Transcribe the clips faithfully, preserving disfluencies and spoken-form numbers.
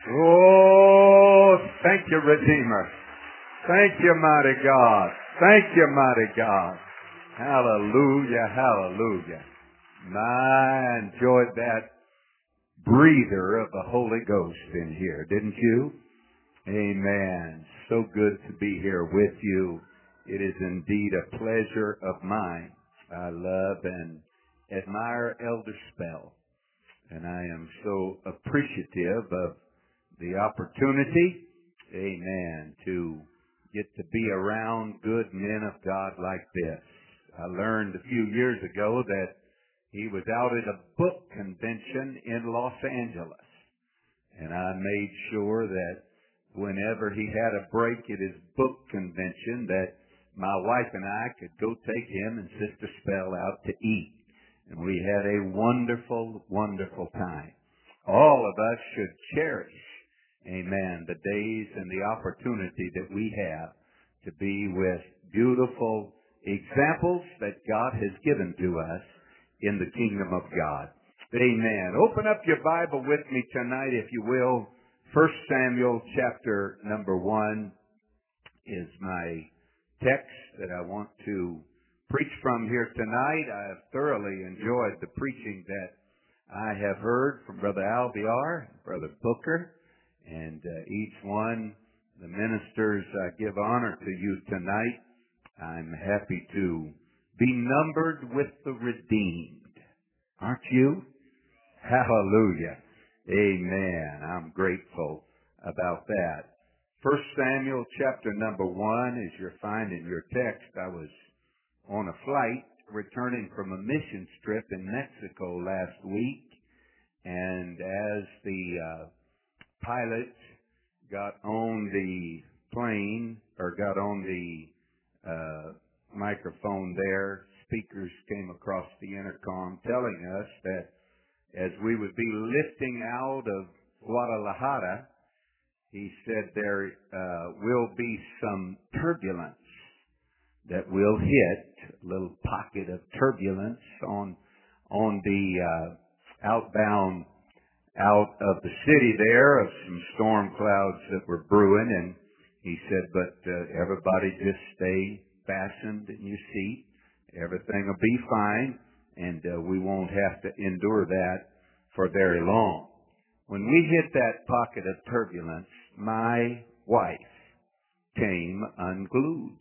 Oh, thank you, Redeemer. Thank you, mighty God. Thank you, mighty God. Hallelujah, hallelujah. I enjoyed that breather of the Holy Ghost in here, didn't you? Amen. So good to be here with you. It is indeed a pleasure of mine. I love and admire Elder Spell, and I am so appreciative of the opportunity, amen, to get to be around good men of God like this. I learned a few years ago that he was out at a book convention in Los Angeles, and I made sure that whenever he had a break at his book convention that my wife and I could go take him and Sister Spell out to eat. And we had a wonderful, wonderful time. All of us should cherish, amen, the days and the opportunity that we have to be with beautiful examples that God has given to us in the kingdom of God. Amen. Open up your Bible with me tonight, if you will. First Samuel chapter number one is my text that I want to preach from here tonight. I have thoroughly enjoyed the preaching that I have heard from Brother Albiar, Brother Booker, and uh, each one, the ministers, I give honor to you tonight. I'm happy to be numbered with the redeemed. Aren't you? Hallelujah. Amen. I'm grateful about that. First Samuel chapter number one, as you're finding your text, I was on a flight returning from a mission trip in Mexico last week, and as the uh, pilot got on the plane, or got on the uh, microphone there, speakers came across the intercom telling us that as we would be lifting out of Guadalajara, he said there uh, will be some turbulence that will hit, a little pocket of turbulence on on the uh, outbound out of the city there of some storm clouds that were brewing. And he said, but uh, everybody just stay fastened in your seat. Everything will be fine, and uh, we won't have to endure that for very long. When we hit that pocket of turbulence, my wife came unglued.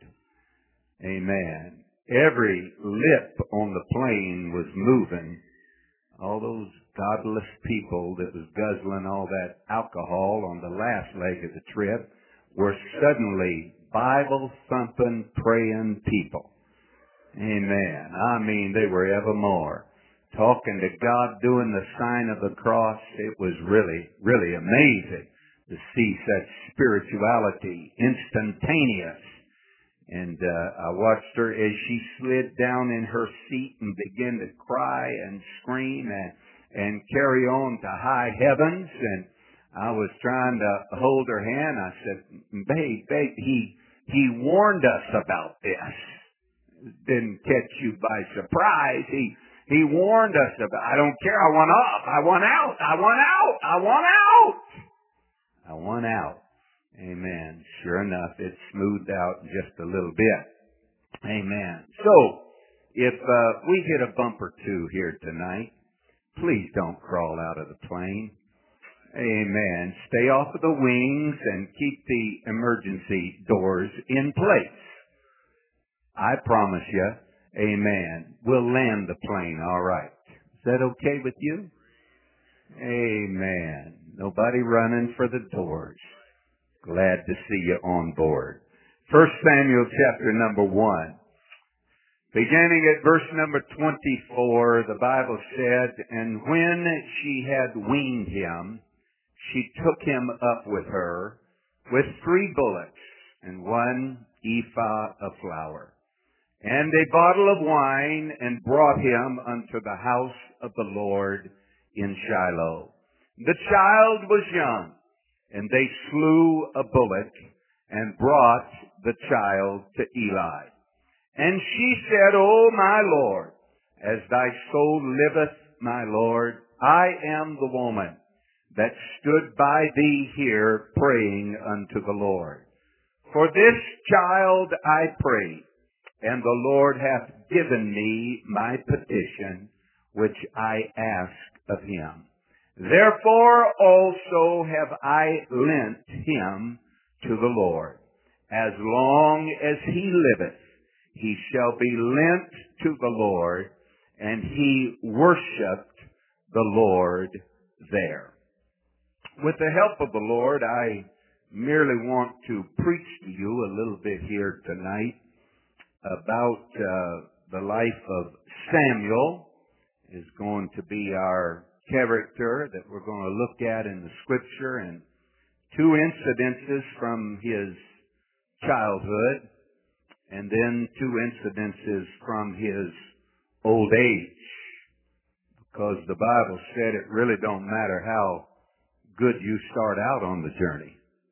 Amen. Every lip on the plane was moving. All those godless people that was guzzling all that alcohol on the last leg of the trip were suddenly Bible-thumping, praying people. Amen. I mean, they were evermore talking to God, doing the sign of the cross. It was really, really amazing to see such spirituality, instantaneous. And uh, I watched her as she slid down in her seat and began to cry and scream and, and carry on to high heavens. And I was trying to hold her hand. I said, babe, babe, he, he warned us about this. Didn't catch you by surprise. He, he warned us about, I don't care. I want up. I want out. I want out. I want out. I want out. Amen. Sure enough, it smoothed out just a little bit. Amen. So, if uh, we hit a bump or two here tonight, please don't crawl out of the plane. Amen. Stay off of the wings and keep the emergency doors in place. I promise you, amen, we'll land the plane all right. Is that okay with you? Amen. Nobody running for the doors. Glad to see you on board. First Samuel chapter number one. Beginning at verse number twenty-four, the Bible said, and when she had weaned him, she took him up with her with three bullocks and one ephah of flour, and a bottle of wine, and brought him unto the house of the Lord in Shiloh. The child was young, and they slew a bullock and brought the child to Eli. And she said, O my Lord, as thy soul liveth, my Lord, I am the woman. that stood by thee here praying unto the Lord. For this child I pray, and the Lord hath given me my petition, which I ask of him. Therefore also have I lent him to the Lord. As long as he liveth, he shall be lent to the Lord, and he worshiped the Lord there. With the help of the Lord, I merely want to preach to you a little bit here tonight about uh, the life of Samuel. Is going to be our character that we're going to look at in the Scripture, and two incidences from his childhood, and then two incidences from his old age. Because the Bible said it really don't matter how good you start out on the journey.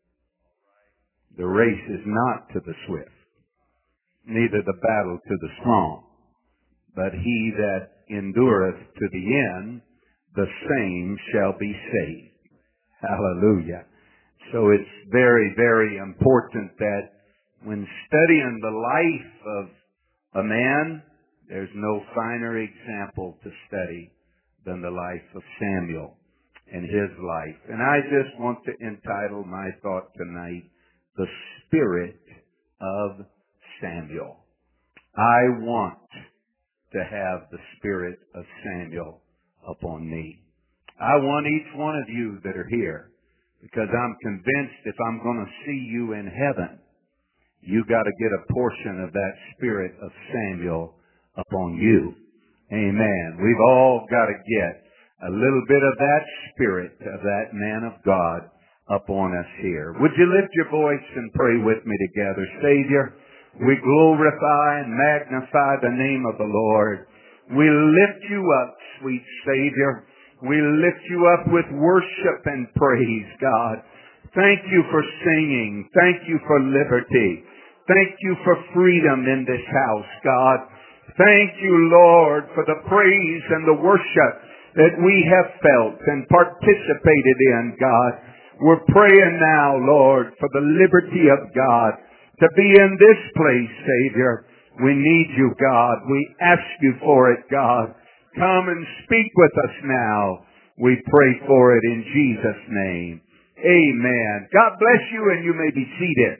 The race is not to the swift, neither the battle to the strong, but he that endureth to the end, the same shall be saved. Hallelujah. So it's very, very important that when studying the life of a man, there's no finer example to study than the life of Samuel and his life. And I just want to entitle my thought tonight, The Spirit of Samuel. I want to have the Spirit of Samuel upon me. I want each one of you that are here, because I'm convinced if I'm going to see you in heaven, you got to get a portion of that Spirit of Samuel upon you. Amen. We've all got to get a little bit of that Spirit of that man of God upon us here. Would you lift your voice and pray with me together? Savior, we glorify and magnify the name of the Lord. We lift you up, sweet Savior. We lift you up with worship and praise, God. Thank you for singing. Thank you for liberty. Thank you for freedom in this house, God. Thank you, Lord, for the praise and the worship that we have felt and participated in, God. We're praying now, Lord, for the liberty of God to be in this place, Savior. We need you, God. We ask you for it, God. Come and speak with us now. We pray for it in Jesus' name. Amen. God bless you, and you may be seated.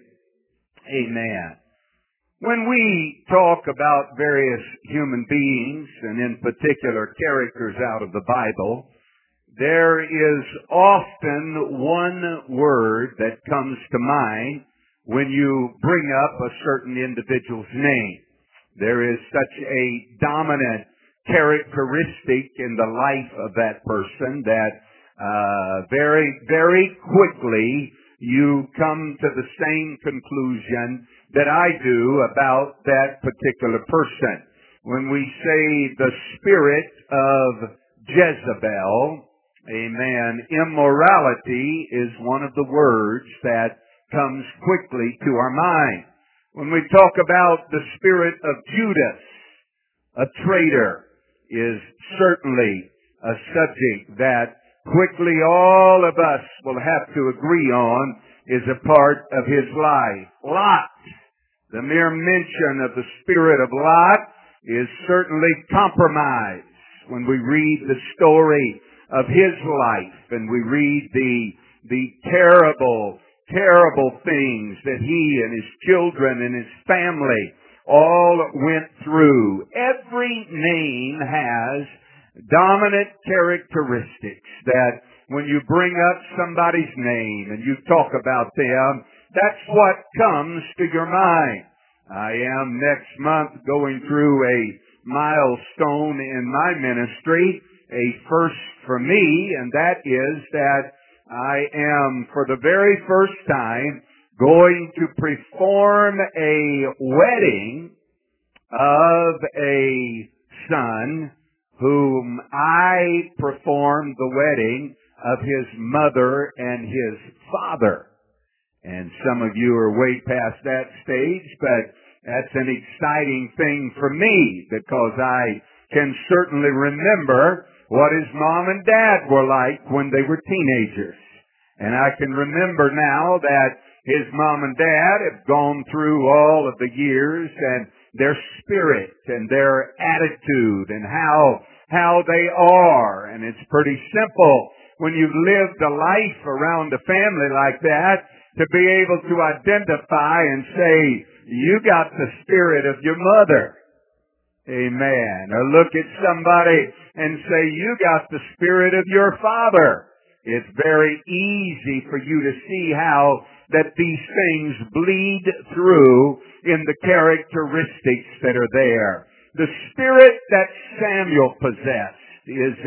Amen. When we talk about various human beings, and in particular characters out of the Bible, there is often one word that comes to mind when you bring up a certain individual's name. There is such a dominant characteristic in the life of that person that uh, very, very quickly you come to the same conclusion that I do about that particular person. When we say the spirit of Jezebel, amen, immorality is one of the words that comes quickly to our mind. When we talk about the spirit of Judas, a traitor, is certainly a subject that quickly all of us will have to agree on is a part of his life. Lot, the mere mention of the spirit of Lot is certainly compromised when we read the story of his life and we read the, the terrible, terrible things that he and his children and his family all went through. Every name has dominant characteristics that when you bring up somebody's name and you talk about them, that's what comes to your mind. I am next month going through a milestone in my ministry, a first for me, and that is that I am for the very first time going to perform a wedding of a son whom I performed the wedding of his mother and his father. And some of you are way past that stage, but that's an exciting thing for me because I can certainly remember what his mom and dad were like when they were teenagers. And I can remember now that his mom and dad have gone through all of the years and their spirit and their attitude and how, how they are. And it's pretty simple when you've lived a life around a family like that to be able to identify and say, you got the spirit of your mother. Amen. Or look at somebody and say, you got the spirit of your father. It's very easy for you to see how that these things bleed through in the characteristics that are there. The spirit that Samuel possessed is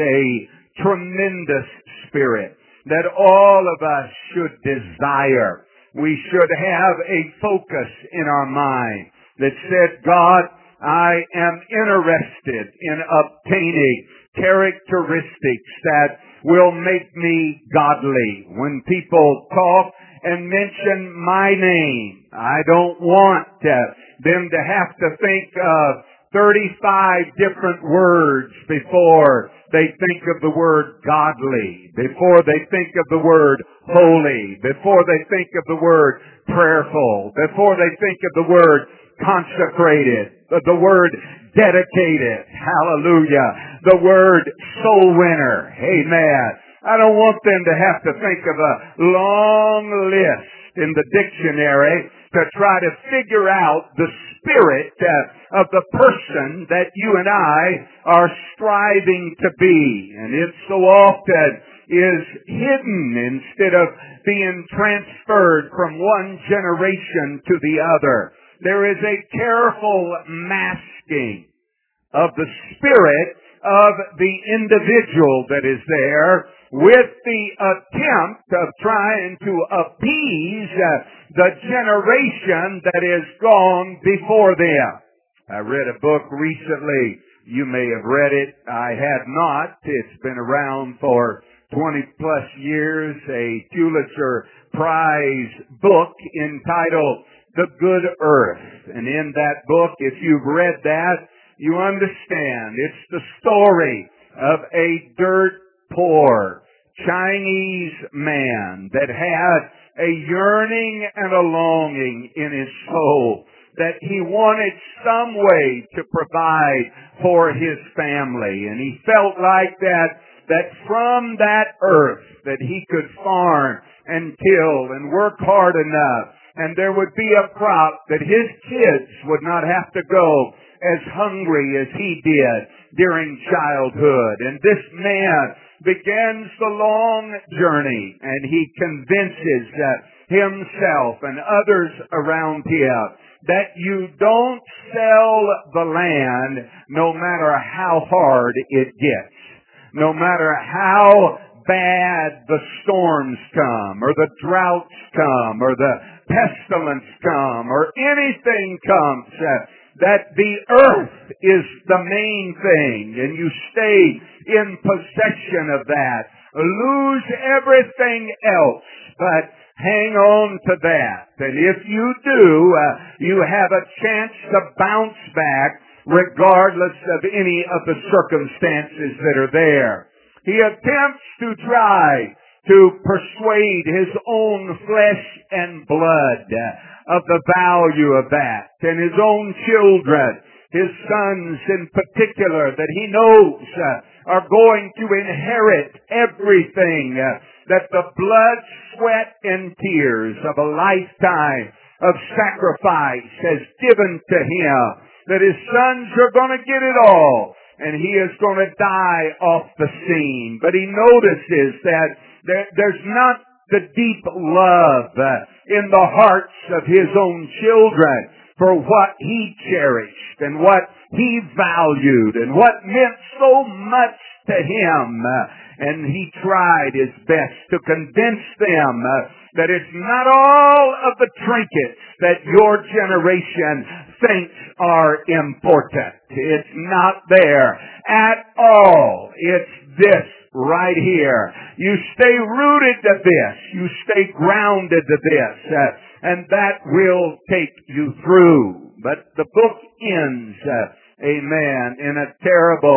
a tremendous spirit that all of us should desire. We should have a focus in our mind that said, God, I am interested in obtaining characteristics that will make me godly. When people talk and mention my name, I don't want uh, them to have to think of thirty-five different words before they think of the word godly, before they think of the word holy, before they think of the word prayerful, before they think of the word consecrated, the word dedicated, hallelujah, the word soul winner, amen. I don't want them to have to think of a long list in the dictionary to try to figure out the spirit uh, of the person that you and I are striving to be. And it so often is hidden instead of being transferred from one generation to the other. There is a careful masking of the spirit of the individual that is there with the attempt of trying to appease uh, the generation that is gone before them. I read a book recently. You may have read it. I had not. It's been around for twenty plus years. A Pulitzer Prize book entitled The Good Earth. And in that book, if you've read that, you understand it's the story of a dirt poor Chinese man that had a yearning and a longing in his soul that he wanted some way to provide for his family. And he felt like that, that from that earth that he could farm and till and work hard enough, and there would be a crop that his kids would not have to go as hungry as he did during childhood. And this man begins the long journey, and he convinces uh, himself and others around him that you don't sell the land no matter how hard it gets, no matter how bad the storms come, or the droughts come, or the pestilence come, or anything comes, uh, that the earth is the main thing, and you stay in possession of that. Lose everything else, but hang on to that. And if you do, uh, you have a chance to bounce back regardless of any of the circumstances that are there. He attempts to try to persuade his own flesh and blood of the value of that, and his own children, his sons in particular, that he knows uh, are going to inherit everything uh, that the blood, sweat, and tears of a lifetime of sacrifice has given to him, that his sons are going to get it all, and he is going to die off the scene. But he notices that there, there's not the deep love uh, in the hearts of his own children for what he cherished and what he valued and what meant so much to him. Uh, and he tried his best to convince them uh, that it's not all of the trinkets that your generation thinks are important. It's not there at all. It's this right here. You stay rooted to this. You stay grounded to this. Uh, and that will take you through. But the book ends, uh, amen, in a terrible,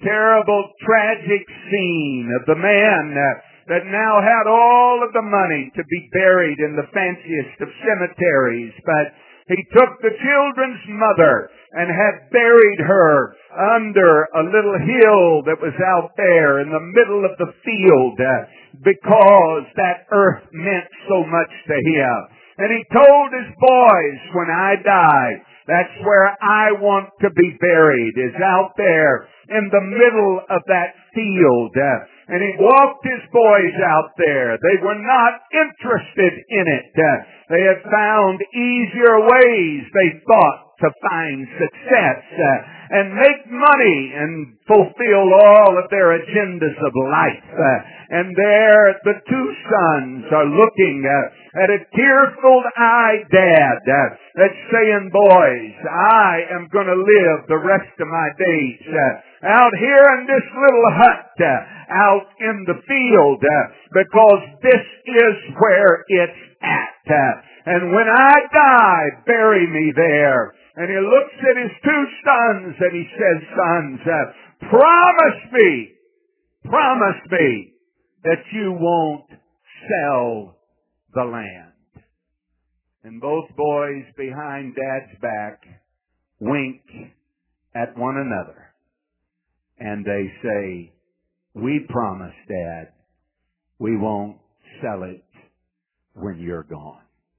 terrible, tragic scene of the man uh, that now had all of the money to be buried in the fanciest of cemeteries, but he took the children's mother and had buried her under a little hill that was out there in the middle of the field uh, because that earth meant so much to him. And he told his boys, when I die, that's where I want to be buried, is out there in the middle of that field. Uh, and he walked his boys out there. They were not interested in it. Uh, they had found easier ways, they thought, to find success uh, and make money and fulfill all of their agendas of life. Uh, and there the two sons are looking uh, at a tearful-eyed dad uh, that's saying, boys, I am going to live the rest of my days uh, out here in this little hut uh, out in the field uh, because this is where it's at. Uh, and when I die, bury me there. And he looks at his two sons and he says, sons, uh, promise me, promise me that you won't sell the land. And both boys behind Dad's back wink at one another. And they say, we promise, Dad, we won't sell it when you're gone.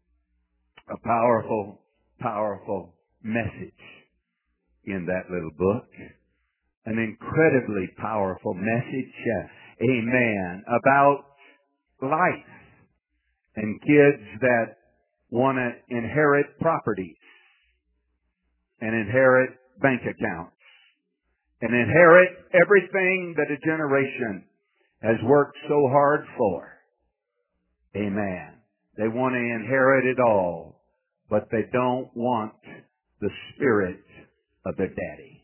A powerful, powerful message in that little book. An incredibly powerful message, uh, amen, about life and kids that want to inherit properties and inherit bank accounts and inherit everything that a generation has worked so hard for. Amen. They want to inherit it all, but they don't want the spirit of their daddy.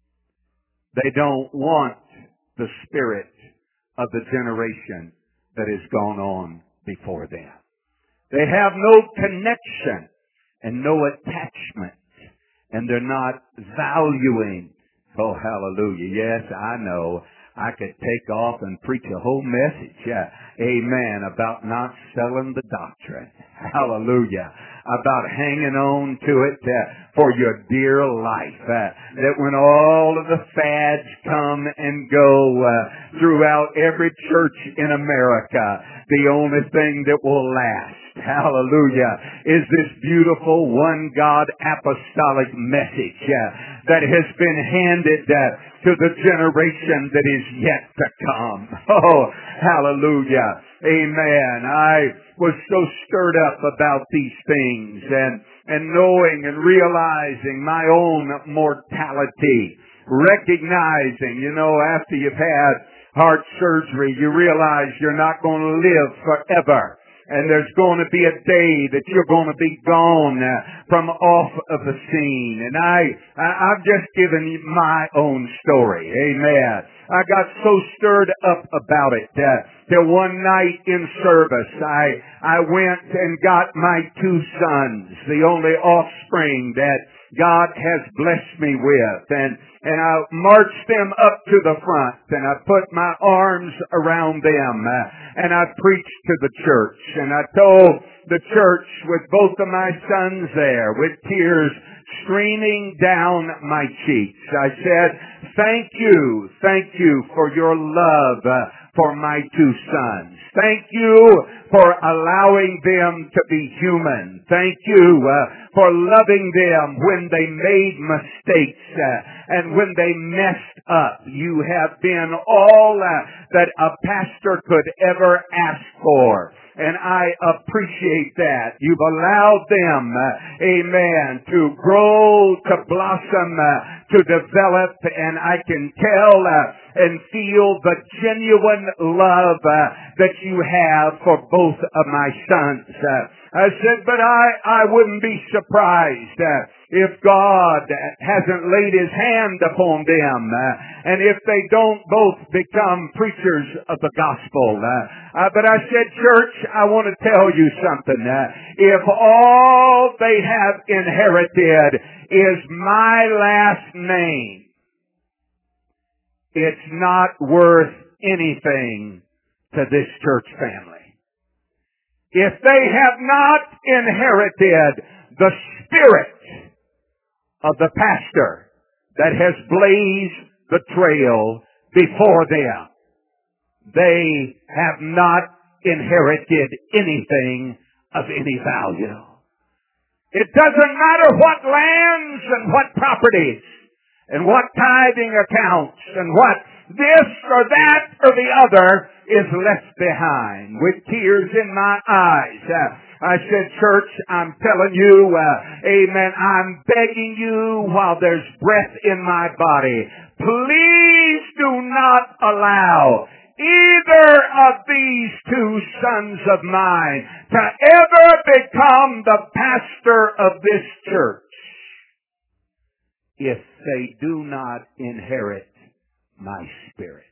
They don't want the spirit of the generation that has gone on before them. They have no connection and no attachment, and they're not valuing. Oh, hallelujah. Yes, I know. I could take off and preach a whole message, uh, amen, about not selling the doctrine. Hallelujah. About hanging on to it uh, for your dear life. Uh, that when all of the fads come and go uh, throughout every church in America, the only thing that will last, hallelujah, is this beautiful one God apostolic message uh, that has been handed uh, to the generation that is yet to come. Oh, hallelujah. Amen. I was so stirred up about these things and, and knowing and realizing my own mortality. Recognizing, you know, after you've had heart surgery, you realize you're not going to live forever. And there's going to be a day that you're going to be gone uh, from off of the scene. And I, I, I've just given you my own story. Amen. I got so stirred up about it uh, that one night in service, I, I went and got my two sons, the only offspring that God has blessed me with. And, and I marched them up to the front and I put my arms around them uh, and I preached to the church. And I told the church with both of my sons there with tears streaming down my cheeks. I said, thank you, thank you for your love uh, for my two sons. Thank you for allowing them to be human. Thank you uh, for loving them when they made mistakes uh, and when they messed up. You have been all uh, that a pastor could ever ask for. And I appreciate that. You've allowed them, uh, amen, to grow, to blossom, uh, to develop, and I can tell uh, and feel the genuine love uh, that you have for both of my sons. Uh, I said, but I, I wouldn't be surprised uh, if God hasn't laid His hand upon them, uh, and if they don't both become preachers of the gospel. Uh, uh, but I said, church, I want to tell you something. Uh, if all they have inherited is my last name, it's not worth anything to this church family. If they have not inherited the spirit of the pastor that has blazed the trail before them, they have not inherited anything of any value. It doesn't matter what lands and what properties and what tithing accounts and what this or that or the other is left behind. With tears in my eyes, uh, I said, church, I'm telling you, uh, amen, I'm begging you while there's breath in my body, please do not allow either of these two sons of mine to ever become the pastor of this church if they do not inherit my spirit.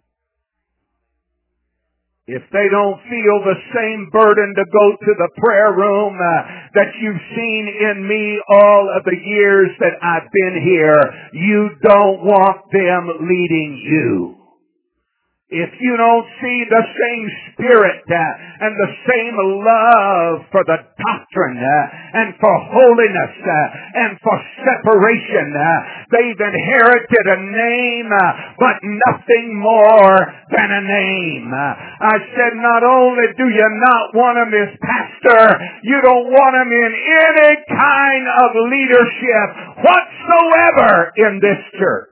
If they don't feel the same burden to go to the prayer room uh, that you've seen in me all of the years that I've been here, you don't want them leading you. If you don't see the same spirit uh, and the same love for the doctrine uh, and for holiness uh, and for separation, uh, they've inherited a name uh, but nothing more than a name. Uh, I said, not only do you not want them as pastor, you don't want them in any kind of leadership whatsoever in this church.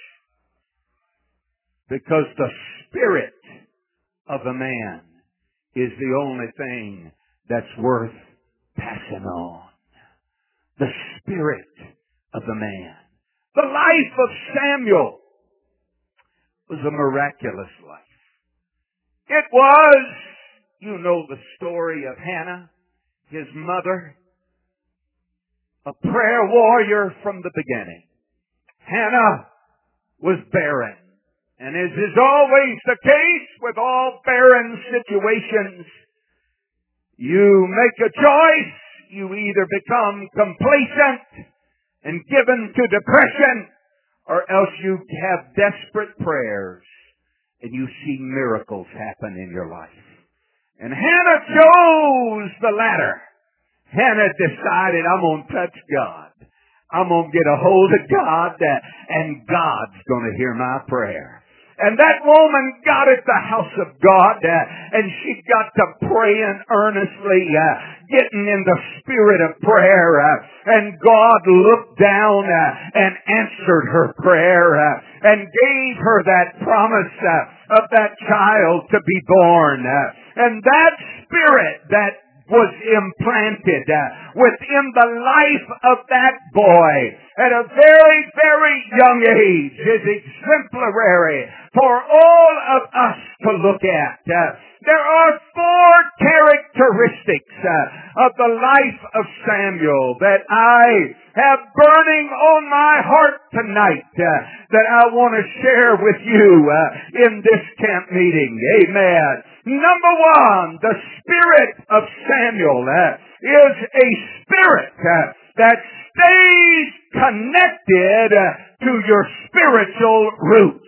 Because the spirit of a man is the only thing that's worth passing on. The spirit of the man. The life of Samuel was a miraculous life. It was, you know the story of Hannah, his mother, a prayer warrior from the beginning. Hannah was barren. And as is always the case with all barren situations, you make a choice. You either become complacent and given to depression, or else you have desperate prayers and you see miracles happen in your life. And Hannah chose the latter. Hannah decided, I'm going to touch God. I'm going to get a hold of God, uh, and God's going to hear my prayer. And that woman got at the house of God, uh, and she got to praying earnestly, uh, getting in the spirit of prayer, uh, and God looked down uh, and answered her prayer uh, and gave her that promise uh, of that child to be born. Uh, and that spirit that was implanted uh, within the life of that boy at a very, very young age is exemplary for all of us to look at. Uh, there are four characteristics uh, of the life of Samuel that I have burning on my heart tonight uh, that I want to share with you uh, in this camp meeting. Amen. Number one, the spirit of Samuel uh, is a spirit uh, that stays connected uh, to your spiritual roots.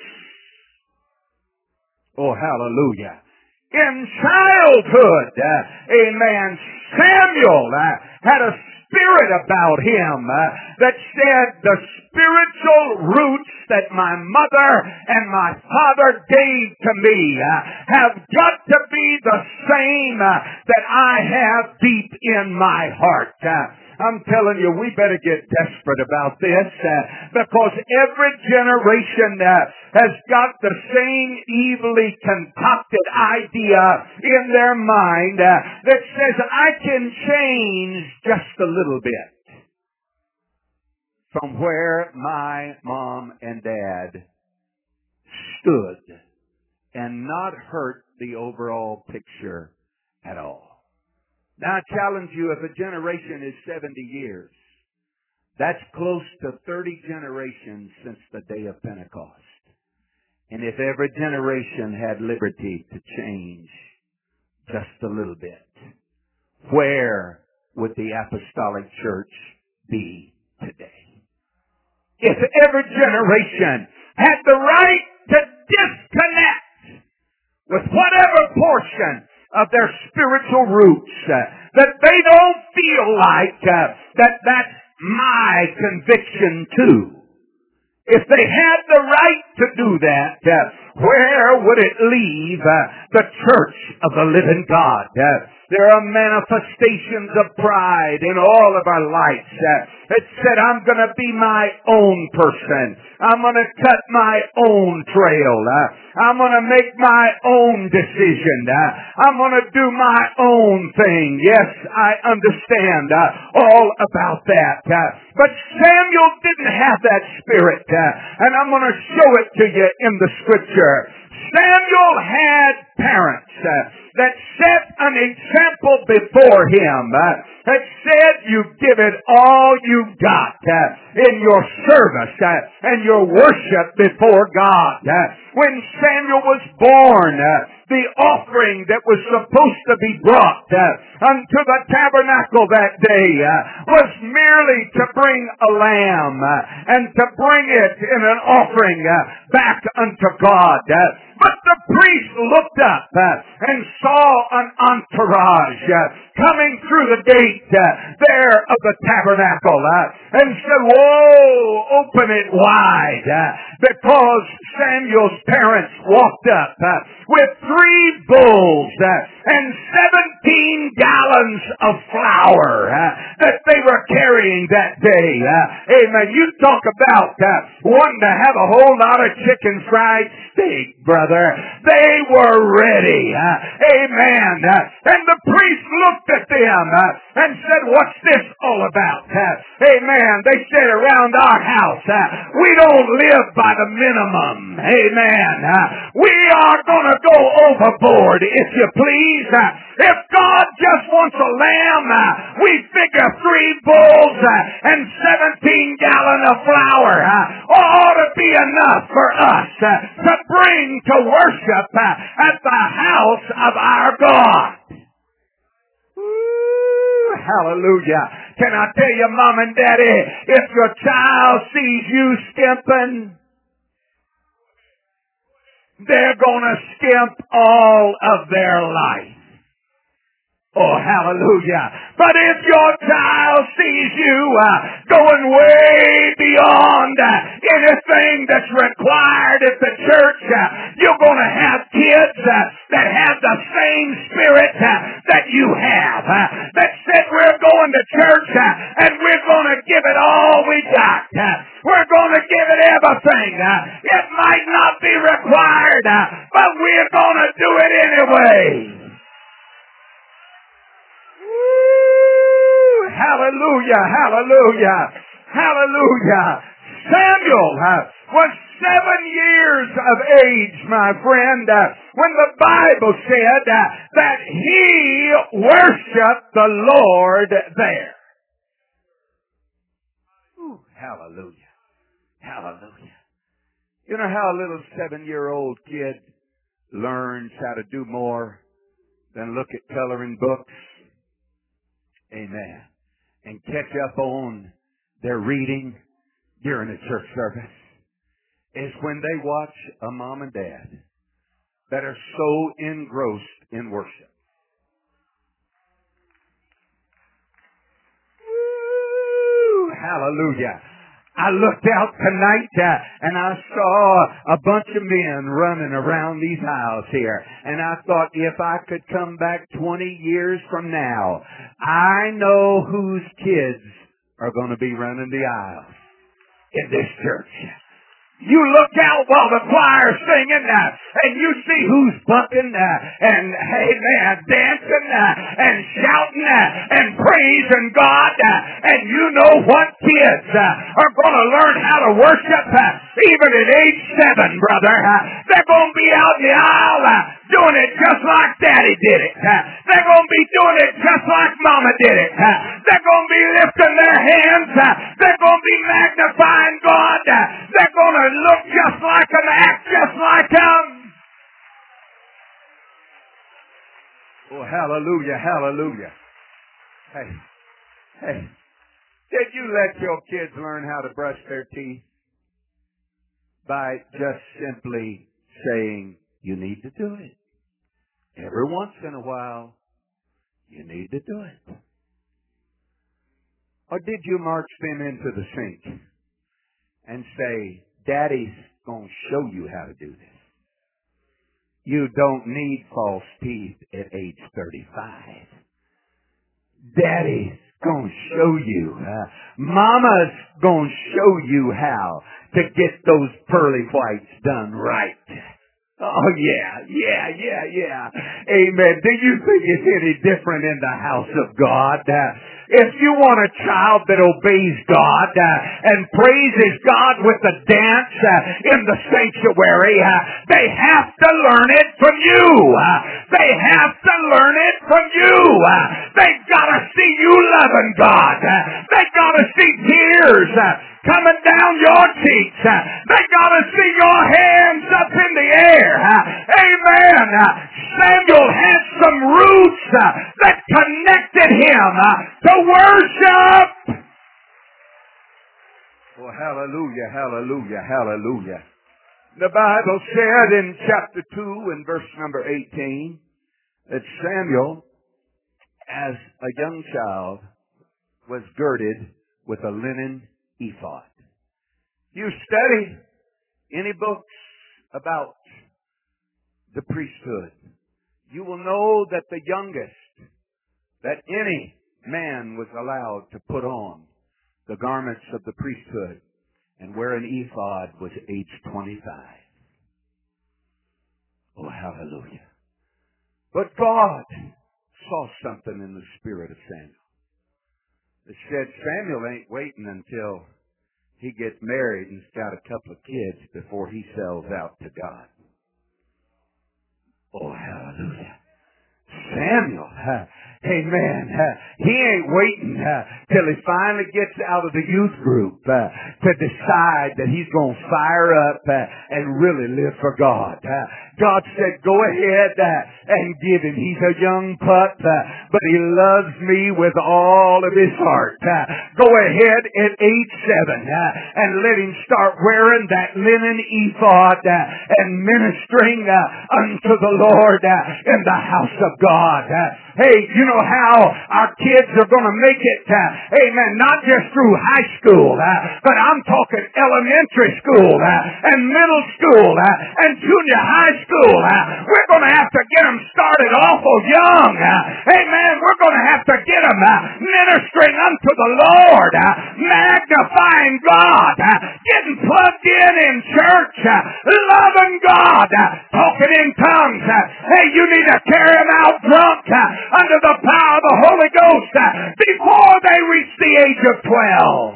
Oh, hallelujah. In childhood, uh, amen, Samuel uh, had a spirit about him uh, that said the spiritual roots that my mother and my father gave to me uh, have got to be the same uh, that I have deep in my heart. Uh, I'm telling you, we better get desperate about this uh, because every generation uh, has got the same evilly concocted idea in their mind uh, that says, I can change just a little bit from where my mom and dad stood and not hurt the overall picture at all. Now I challenge you, if a generation is seventy years, that's close to thirty generations since the day of Pentecost. And if every generation had liberty to change just a little bit, where would the apostolic church be today? If every generation had the right to disconnect with whatever portion of their spiritual roots uh, that they don't feel like uh, that that's my conviction too. If they had the right to do that, uh, where would it leave uh, the church of the living God? Uh, there are manifestations of pride in all of our lives. Uh, it said, I'm going to be my own person. I'm going to cut my own trail. Uh, I'm going to make my own decision. Uh, I'm going to do my own thing. Yes, I understand uh, all about that. Uh, but Samuel didn't have that spirit. Uh, and I'm going to show it to you in the scripture. Samuel had parents uh, that set an example before him uh, that said, you give it all you've got uh, in your service uh, and your worship before God. Uh, when Samuel was born, uh, the offering that was supposed to be brought uh, unto the tabernacle that day uh, was merely to bring a lamb uh, and to bring it in an offering uh, back unto God. Uh, but the priest looked up uh, and saw an entourage uh, coming through the gate uh, there of the tabernacle uh, and said, whoa, open it wide, uh, because Samuel's parents walked up uh, with three bulls uh, and seventeen gallons of flour uh, that they were carrying that day. Uh, amen. You talk about uh, wanting to have a whole lot of chicken fried steak, brother. They were ready. Uh, amen. Uh, and the priest looked at them uh, and said, what's this all about? Uh, amen. They said, around our house, uh, we don't live by the minimum. Amen. Uh, we are going to go overboard, if you please. Uh, if God just wants a lamb, uh, we figure three bulls uh, and seventeen gallons of flour uh, ought to be enough for us uh, to bring to worship uh, at the house of our God. Ooh, hallelujah. Can I tell you, Mom and Daddy, if your child sees you skimping, they're going to skimp all of their life. Oh, hallelujah. But if your child sees you uh, going way beyond uh, anything that's required at the church, uh, you're going to have kids uh, that have the same spirit uh, that you have. Uh, that said, we're going to church uh, and we're going to give it all we got. Uh, we're going to give it everything. Uh, it might not be required, uh, but we're going to do it anyway. Hallelujah, hallelujah, hallelujah. Samuel uh, was seven years of age, my friend, uh, when the Bible said uh, that he worshiped the Lord there. Ooh, hallelujah, hallelujah. You know how a little seven-year-old kid learns how to do more than look at coloring books? Amen. And catch up on their reading during the church service is when they watch a mom and dad that are so engrossed in worship. Woo, hallelujah. I looked out tonight uh, and I saw a bunch of men running around these aisles here. And I thought, if I could come back twenty years from now, I know whose kids are going to be running the aisles in this church. You look out while the choir's singing, uh, and you see who's bucking uh, and, amen, dancing uh, and shouting uh, and praising God. Uh, and you know what? Kids uh, are going to learn how to worship uh, even at age seven, brother. Uh, they're going to be out in the aisle uh, doing it just like Daddy did it. Uh, they're going to be doing it just like Mama did it. Uh, they're going to be lifting their hands. Uh, they're going to be magnifying God. Uh, they're going to look just like him, act just like him. Oh, hallelujah, hallelujah. Hey, hey, did you let your kids learn how to brush their teeth? by just simply saying, you need to do it. Every once in a while, you need to do it. Or did you march them into the sink and say, Daddy's going to show you how to do this? You don't need false teeth at age thirty-five. Daddy's going to show you. Uh, Mama's going to show you how to get those pearly whites done right. Oh, yeah, yeah, yeah, yeah. Amen. Do you think it's any different in the house of God? Uh, if you want a child that obeys God uh, and praises God with the dance uh, in the sanctuary, uh, they have to learn it from you. Uh, they have to learn it from you. Uh, they've got to see you loving God. Uh, they've got to see tears uh, coming down your cheeks. Uh, they got to see your hands up in the air. Uh, amen. Uh, Samuel had some roots uh, that connected him uh, to worship. Oh, hallelujah, hallelujah, hallelujah. The Bible said in chapter two and verse number eighteen that Samuel, as a young child, was girded with a linen ephod. You study any books about the priesthood, you will know that the youngest that any man was allowed to put on the garments of the priesthood and wear an ephod was age twenty-five. Oh, hallelujah. But God saw something in the spirit of Samuel. It said Samuel ain't waiting until he gets married and's got a couple of kids before he sells out to God. Oh, hallelujah. Samuel, uh, amen, uh, he ain't waiting uh, till he finally gets out of the youth group uh, to decide that he's going to fire up uh, and really live for God. Uh, God said, go ahead uh, and give him. He's a young pup, uh, but he loves me with all of his heart. Uh, go ahead at age seven uh, and let him start wearing that linen ephod uh, and ministering uh, unto the Lord uh, in the house of God. Uh, hey, you know how our kids are going to make it, uh, amen, not just through high school, uh, but I'm talking elementary school uh, and middle school uh, and junior high school. Uh, we're going to have to get them started awful young. Uh, amen. We're going to have to get them uh, ministering unto the Lord, uh, magnifying God, uh, getting plugged in in church, uh, loving God, uh, talking in tongues. Uh, hey, you need to carry them out drunk uh, under the power of the Holy Ghost uh, before they reach the age of twelve.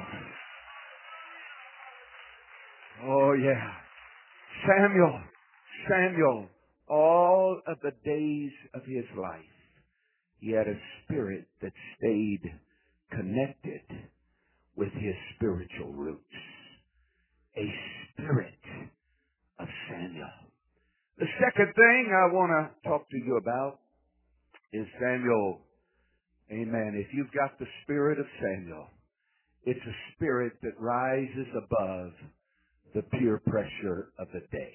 Oh, yeah. Samuel, Samuel, all of the days of his life, he had a spirit that stayed connected with his spiritual roots. A spirit of Samuel. The second thing I want to talk to you about is Samuel. Amen. If you've got the spirit of Samuel, it's a spirit that rises above the peer pressure of the day.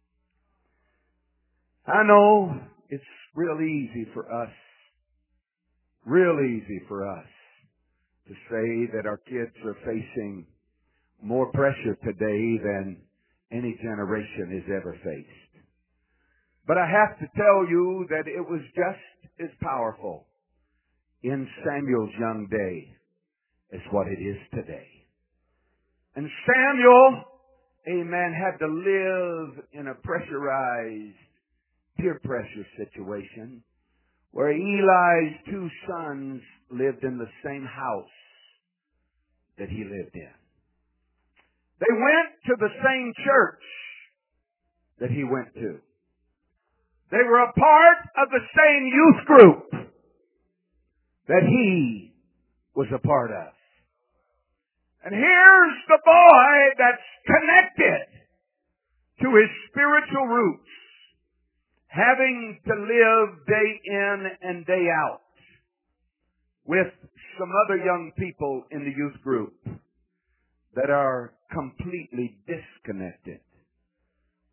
I know it's real easy for us, real easy for us to say that our kids are facing more pressure today than any generation has ever faced. But I have to tell you that it was just as powerful in Samuel's young day as what it is today. And Samuel, amen, had to live in a pressurized peer pressure situation where Eli's two sons lived in the same house that he lived in. They went to the same church that he went to. They were a part of the same youth group that he was a part of. And here's the boy that's connected to his spiritual roots, having to live day in and day out with some other young people in the youth group that are completely disconnected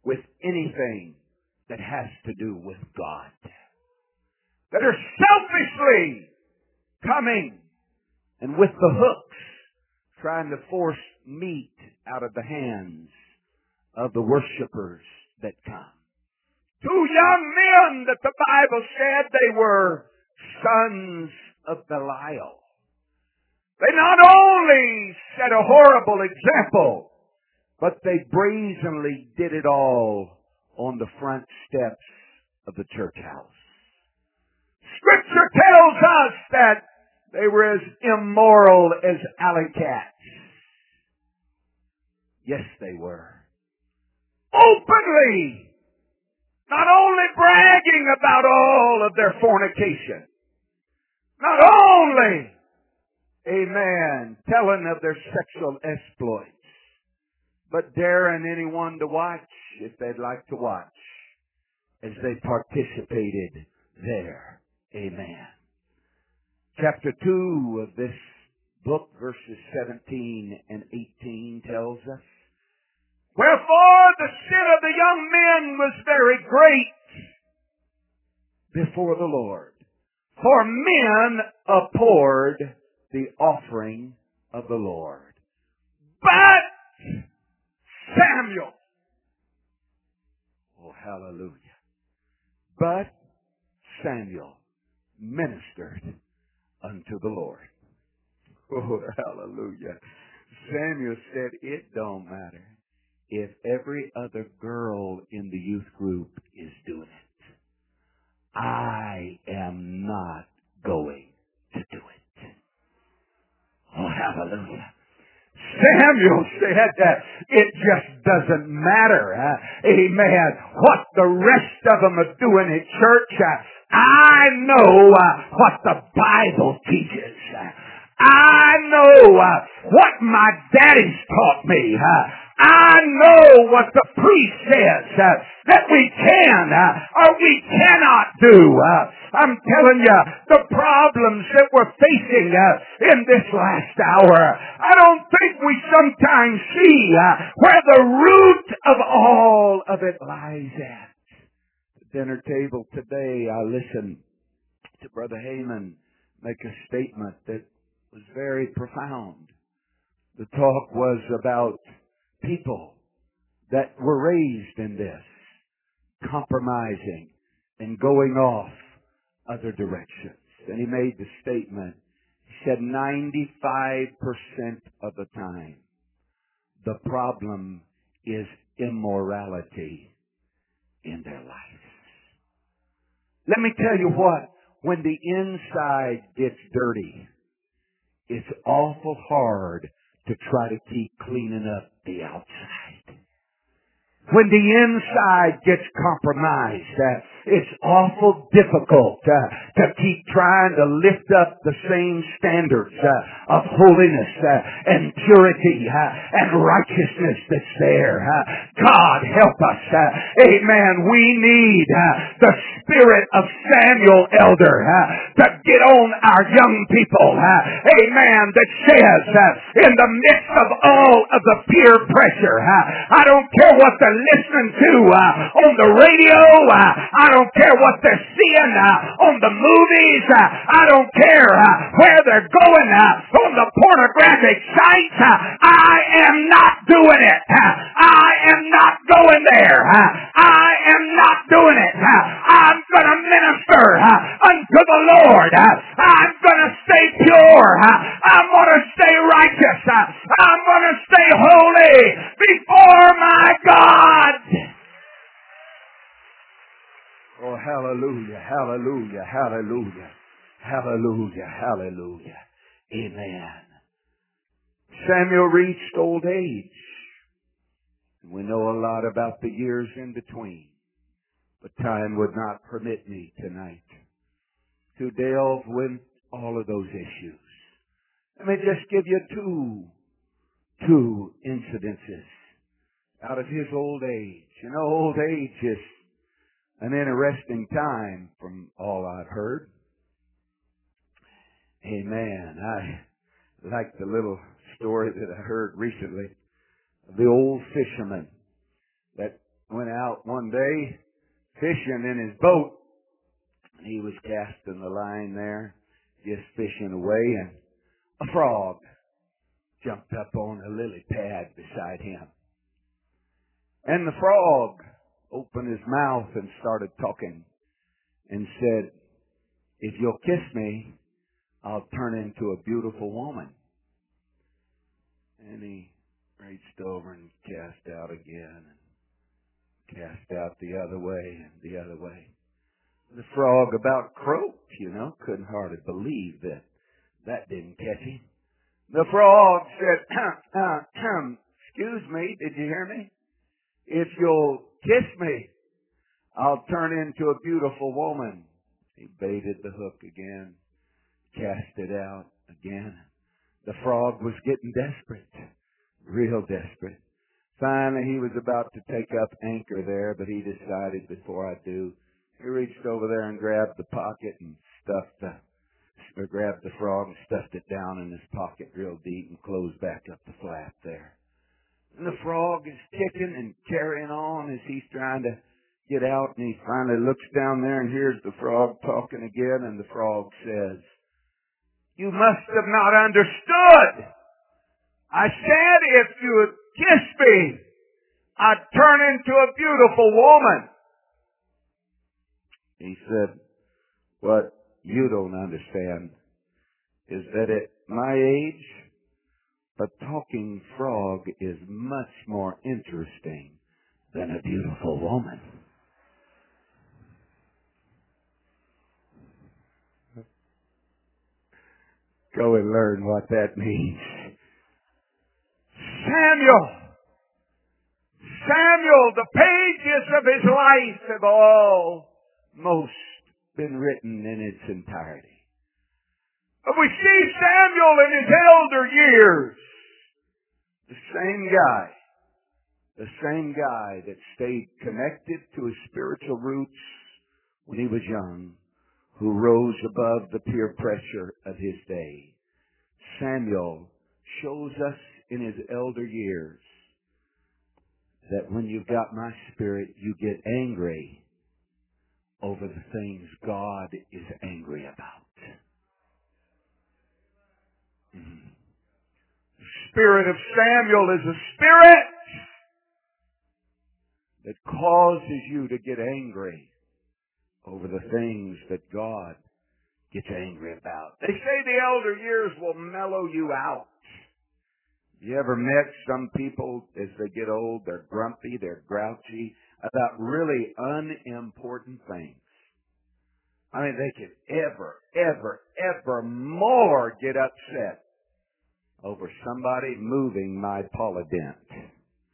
with anything that has to do with God, that are selfishly coming and with the hooks trying to force meat out of the hands of the worshipers that come. Two young men that the Bible said they were sons of Belial. They not only set a horrible example, but they brazenly did it all on the front steps of the church house. Scripture tells us that they were as immoral as alley cats. Yes, they were. Openly, not only bragging about all of their fornication, not only, amen, telling of their sexual exploits, but daring anyone to watch, if they'd like to watch, as they participated there. Amen. Chapter two of this book, verses seventeen and eighteen, tells us, wherefore the sin of the young men was very great before the Lord. For men abhorred the offering of the Lord. But Samuel, oh hallelujah, but Samuel ministered unto the Lord. Oh hallelujah. Samuel said, it don't matter if every other girl in the youth group is doing it. I am not going to do it. Oh, hallelujah. Samuel said that it just doesn't matter, uh, amen, what the rest of them are doing in church. Uh, I know uh, what the Bible teaches. Uh, I know uh, what my daddy's taught me. Uh, I know what the priest says uh, that we can uh, or we cannot do. Uh, I'm telling you, the problems that we're facing uh, in this last hour, I don't think we sometimes see uh, where the root of all of it lies at. The dinner table today, I listened to Brother Heyman make a statement that was very profound. The talk was about people that were raised in this, compromising and going off other directions. And he made the statement, he said ninety-five percent of the time, the problem is immorality in their lives. Let me tell you what, when the inside gets dirty, it's awful hard to try to keep cleaning up the outside. When the inside gets compromised, uh, it's awful difficult uh, to keep trying to lift up the same standards uh, of holiness uh, and purity uh, and righteousness that's there. Uh, God help us. Uh, amen. We need uh, the spirit of Samuel, elder, uh, to get on our young people. Uh, amen. That says uh, in the midst of all of the peer pressure, uh, I don't care what the listening to uh, on the radio. Uh, I don't care what they're seeing uh, on the movies. Uh, I don't care uh, where they're going uh, on the pornographic sites. Uh, I am not doing it. Uh, I am not going there. Uh, I am not doing it. Uh, I'm going to minister uh, unto the Lord. Uh, I'm going to stay pure. Uh, I'm going to stay righteous. Uh, I'm going to stay holy before my God. Oh, hallelujah, hallelujah, hallelujah, hallelujah, hallelujah. Amen. Samuel reached old age. We know a lot about the years in between, but time would not permit me tonight to delve with all of those issues. Let me just give you two, two incidences out of his old age. You know, old age is an interesting time from all I've heard. Amen. I like the little story that I heard recently of the old fisherman that went out one day fishing in his boat. He was casting the line there, just fishing away, and a frog jumped up on a lily pad beside him. And the frog opened his mouth and started talking and said, "If you'll kiss me, I'll turn into a beautiful woman." And he reached over and cast out again, and cast out the other way and the other way. The frog about croaked, you know, couldn't hardly believe that that didn't catch him. The frog said, "Excuse me, did you hear me? If you'll kiss me, I'll turn into a beautiful woman." He baited the hook again, cast it out again. The frog was getting desperate, real desperate. Finally, he was about to take up anchor there, but he decided, before I do, he reached over there and grabbed the pocket and stuffed the, or grabbed the frog and stuffed it down in his pocket real deep and closed back up the flap there. And the frog is kicking and carrying on as he's trying to get out, and he finally looks down there and hears the frog talking again, and the frog says, "You must have not understood. I said if you would kiss me, I'd turn into a beautiful woman." He said, "What you don't understand is that at my age, a talking frog is much more interesting than a beautiful woman." Go and learn what that means. Samuel! Samuel, the pages of his life have almost been written in its entirety. But we see Samuel in his elder years. The same guy. The same guy that stayed connected to his spiritual roots when he was young, who rose above the peer pressure of his day. Samuel shows us in his elder years that when you've got my spirit, you get angry over the things God is angry about. Mm-hmm. The spirit of Samuel is a spirit that causes you to get angry over the things that God gets angry about. They say the elder years will mellow you out. You ever met some people as they get old, they're grumpy, they're grouchy about really unimportant things? I mean, they can ever, ever, ever more get upset over somebody moving my Polydent.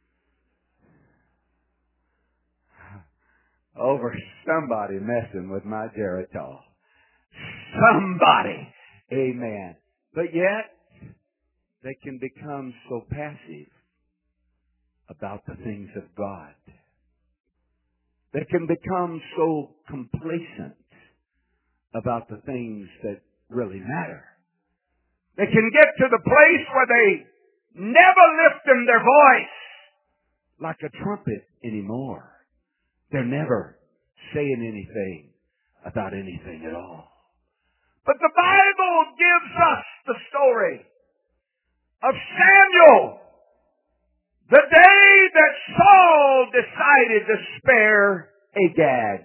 Over somebody messing with my Geritol. Somebody. Amen. But yet, they can become so passive about the things of God. They can become so complacent about the things that really matter. They can get to the place where they never lift in their voice like a trumpet anymore. They're never saying anything about anything at all. But the Bible gives us the story of Samuel, the day that Saul decided to spare Agag.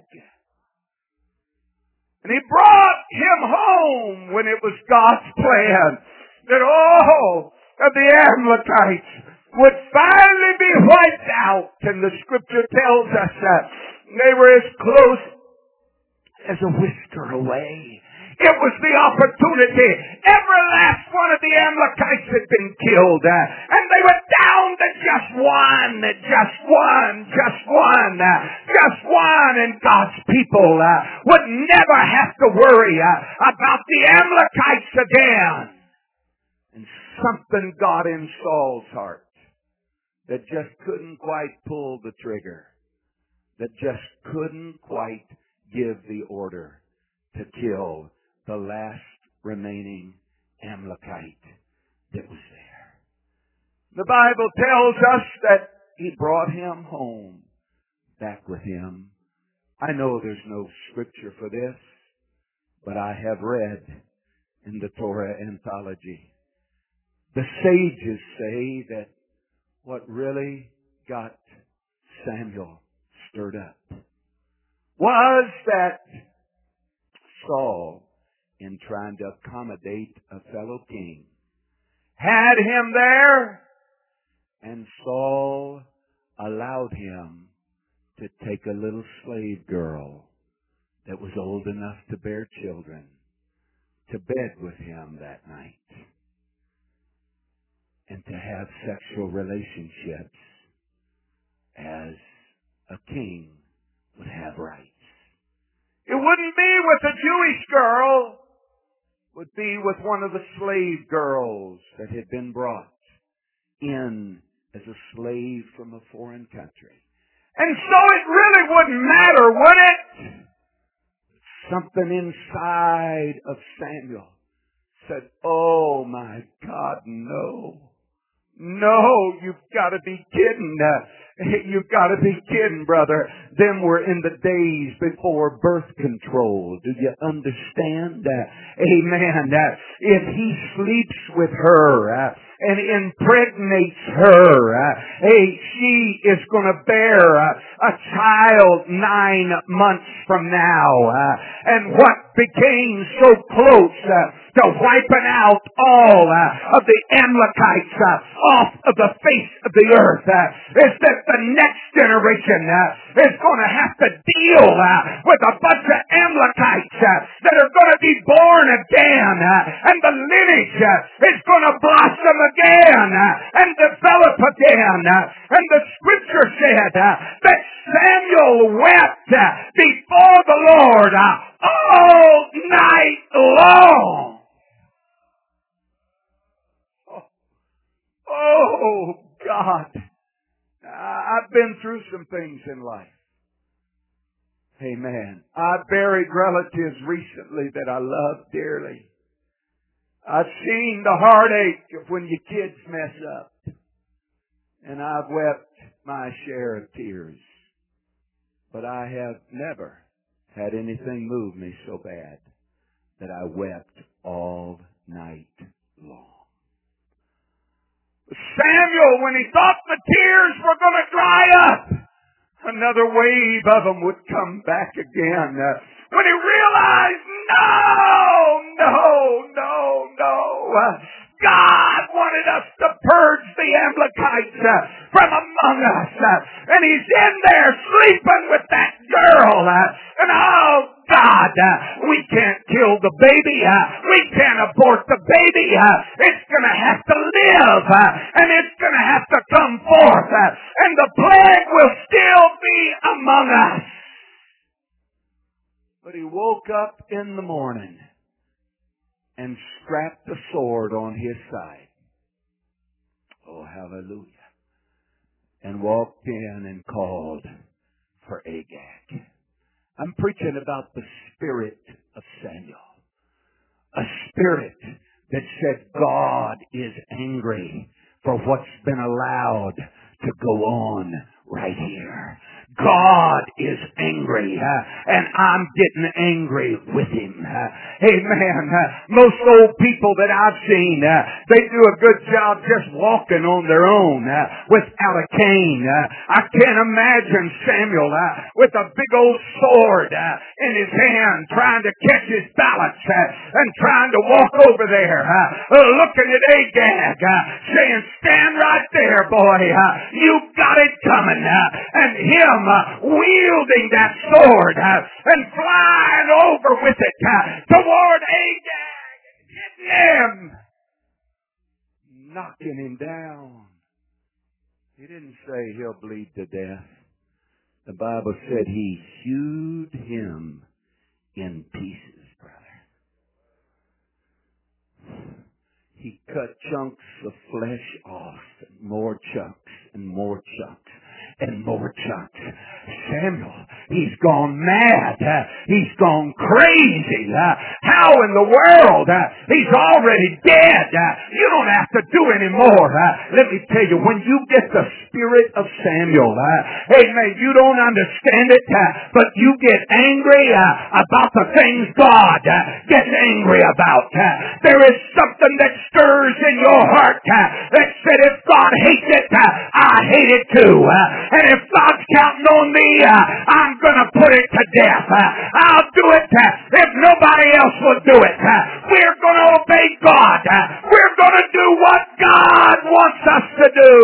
And he brought him home when it was God's plan that all of the Amalekites would finally be wiped out. And the scripture tells us that they were as close as a whisker away. It was the opportunity. Every last one of the Amalekites had been killed. Uh, and they were down to just one, just one, just one, uh, just one. And God's people uh, would never have to worry uh, about the Amalekites again. And something got in Saul's heart that just couldn't quite pull the trigger, that just couldn't quite give the order to kill the last remaining Amalekite that was there. The Bible tells us that he brought him home back with him. I know there's no scripture for this, but I have read in the Torah anthology. The sages say that what really got Samuel stirred up was that Saul, in trying to accommodate a fellow king, had him there, and Saul allowed him to take a little slave girl that was old enough to bear children to bed with him that night and to have sexual relationships as a king would have rights. It wouldn't be with a Jewish girl. It would be with one of the slave girls that had been brought in as a slave from a foreign country. And so it really wouldn't matter, would it? Something inside of Samuel said, oh my God, no. No, you've got to be kidding. Uh, you've got to be kidding, brother. Them were in the days before birth control. Do you understand? Uh, amen. Uh, if he sleeps with her uh, and impregnates her, uh, hey, she is going to bear uh, a child nine months from now. Uh, and what became so close uh, to wiping out all uh, of the Amalekites uh, off of the face of the earth uh, is that the next generation uh, is going to have to deal uh, with a bunch of Amalekites uh, that are going to be born again, uh, and the lineage uh, is going to blossom again uh, and develop again. Uh, and the scripture said uh, that Samuel wept uh, before the Lord uh, all night long. Oh, God. I've been through some things in life. Amen. I buried relatives recently that I love dearly. I've seen the heartache of when your kids mess up. And I've wept my share of tears. But I have never had anything move me so bad that I wept all night long. Samuel, when he thought the tears were going to dry up, another wave of them would come back again. Uh, when he realized, no, no, no, no. Uh, God wanted us to purge the Amalekites uh, from among us. Uh, and he's in there sleeping with that girl. Uh, and oh, God, uh, we can't kill the baby. Uh, we can't abort the baby. Uh, it's going to have to live. Uh, and it's going to have to come forth. Uh, and the plague will still be among us. But he woke up in the morning and strapped the sword on his side. Oh, hallelujah. And walked in and called for Agag. I'm preaching about the spirit of Samuel. A spirit that said God is angry for what's been allowed to go on right here. God is angry, uh, and I'm getting angry with him. Uh, amen. Uh, most old people that I've seen, uh, they do a good job just walking on their own uh, without a cane. Uh, I can't imagine Samuel uh, with a big old sword uh, in his hand trying to catch his balance uh, and trying to walk over there uh, looking at Agag uh, saying, stand right there, boy. Uh, you got it coming. Uh, and him Uh, wielding that sword uh, and flying over with it uh, toward Agag and hitting him, knocking him down. He didn't say he'll bleed to death. The Bible said he hewed him in pieces, brother. He cut chunks of flesh off, and more chunks and more chunks. And more chunks. Samuel, he's gone mad. Uh, he's gone crazy. Uh, How in the world? Uh, he's already dead. Uh, you don't have to do any more. Uh, let me tell you, when you get the spirit of Samuel, uh, amen, you don't understand it, uh, but you get angry uh, about the things God uh, gets angry about. Uh, there is something that stirs in your heart uh, that said, if God hates it, uh, I hate it too. Uh, and if God's counting on me, uh, I'm going to put it to death. Uh, I'll do it uh, if nobody else will do it. Uh, we're going to obey God. Uh, we're going to do what God wants us to do.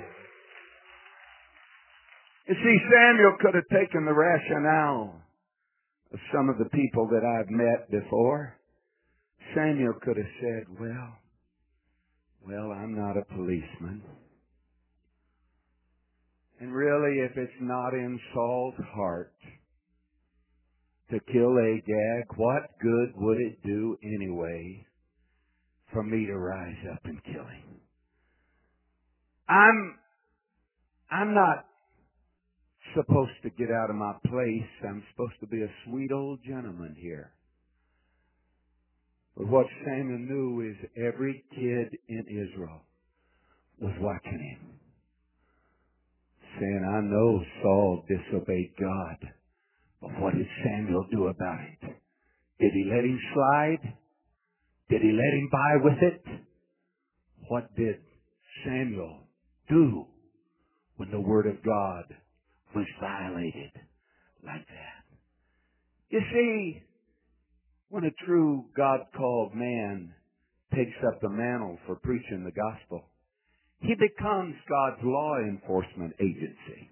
You see, Samuel could have taken the rationale of some of the people that I've met before. Samuel could have said, well, well, I'm not a policeman. And really, if it's not in Saul's heart to kill Agag, what good would it do anyway for me to rise up and kill him? I'm, I'm not supposed to get out of my place. I'm supposed to be a sweet old gentleman here. But what Samuel knew is every kid in Israel was watching him, saying, I know Saul disobeyed God, but what did Samuel do about it? Did he let him slide? Did he let him by with it? What did Samuel do when the word of God was violated like that? You see, when a true God-called man takes up the mantle for preaching the gospel, he becomes God's law enforcement agency.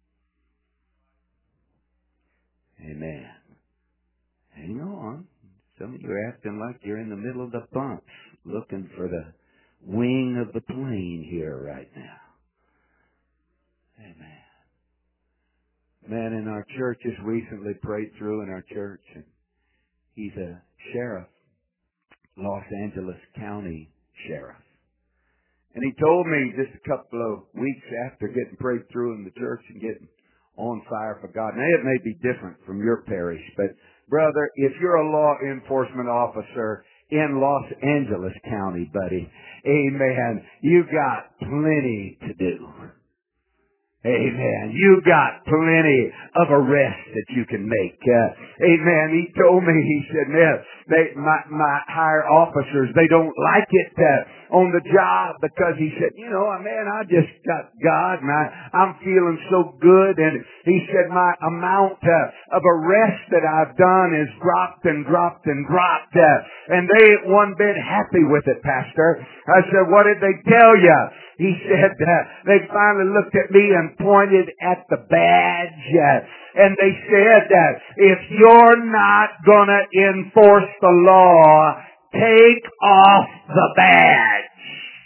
Amen. Hang on. Some of you are acting like you're in the middle of the bumps, looking for the wing of the plane here right now. Amen. Man in our church just recently prayed through in our church, and he's a sheriff, Los Angeles County sheriff. And he told me just a couple of weeks after getting prayed through in the church and getting on fire for God. Now, it may be different from your parish, but brother, if you're a law enforcement officer in Los Angeles County, buddy, amen, you got plenty to do. Amen. You got plenty of arrests that you can make. Uh, amen. He told me, he said, man, they, my, my higher officers, they don't like it uh, on the job because he said, you know, man, I just got God and I, I'm feeling so good. And he said, my amount uh, of arrests that I've done is dropped and dropped and dropped. Uh, and they ain't one bit happy with it, Pastor. I said, what did they tell you? He said, uh, they finally looked at me and pointed at the badge, uh, and they said that uh, if you're not going to enforce the law, take off the badge.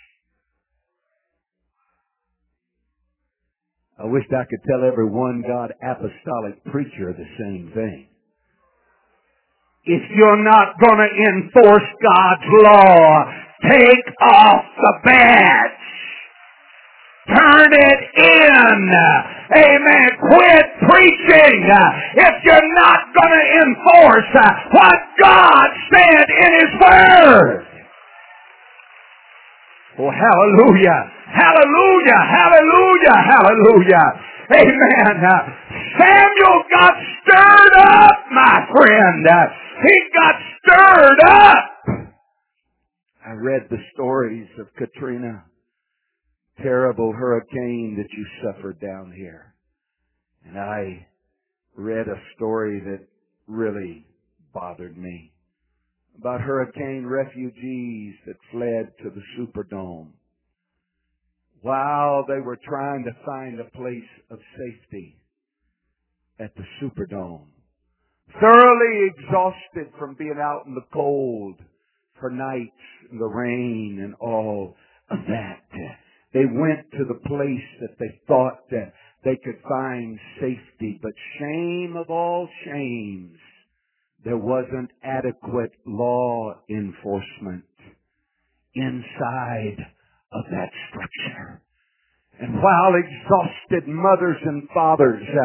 I wished I could tell every one God apostolic preacher the same thing. If you're not going to enforce God's law, take off the badge. Turn it in. Amen. Quit preaching if you're not going to enforce what God said in His Word. Oh, hallelujah. Hallelujah. Hallelujah. Hallelujah. Amen. Samuel got stirred up, my friend. He got stirred up. I read the stories of Katrina. Terrible hurricane that you suffered down here. And I read a story that really bothered me about hurricane refugees that fled to the Superdome while they were trying to find a place of safety at the Superdome. Thoroughly exhausted from being out in the cold for nights in the rain and all of that. They went to the place that they thought that they could find safety. But shame of all shames, there wasn't adequate law enforcement inside of that structure. And while exhausted mothers and fathers uh,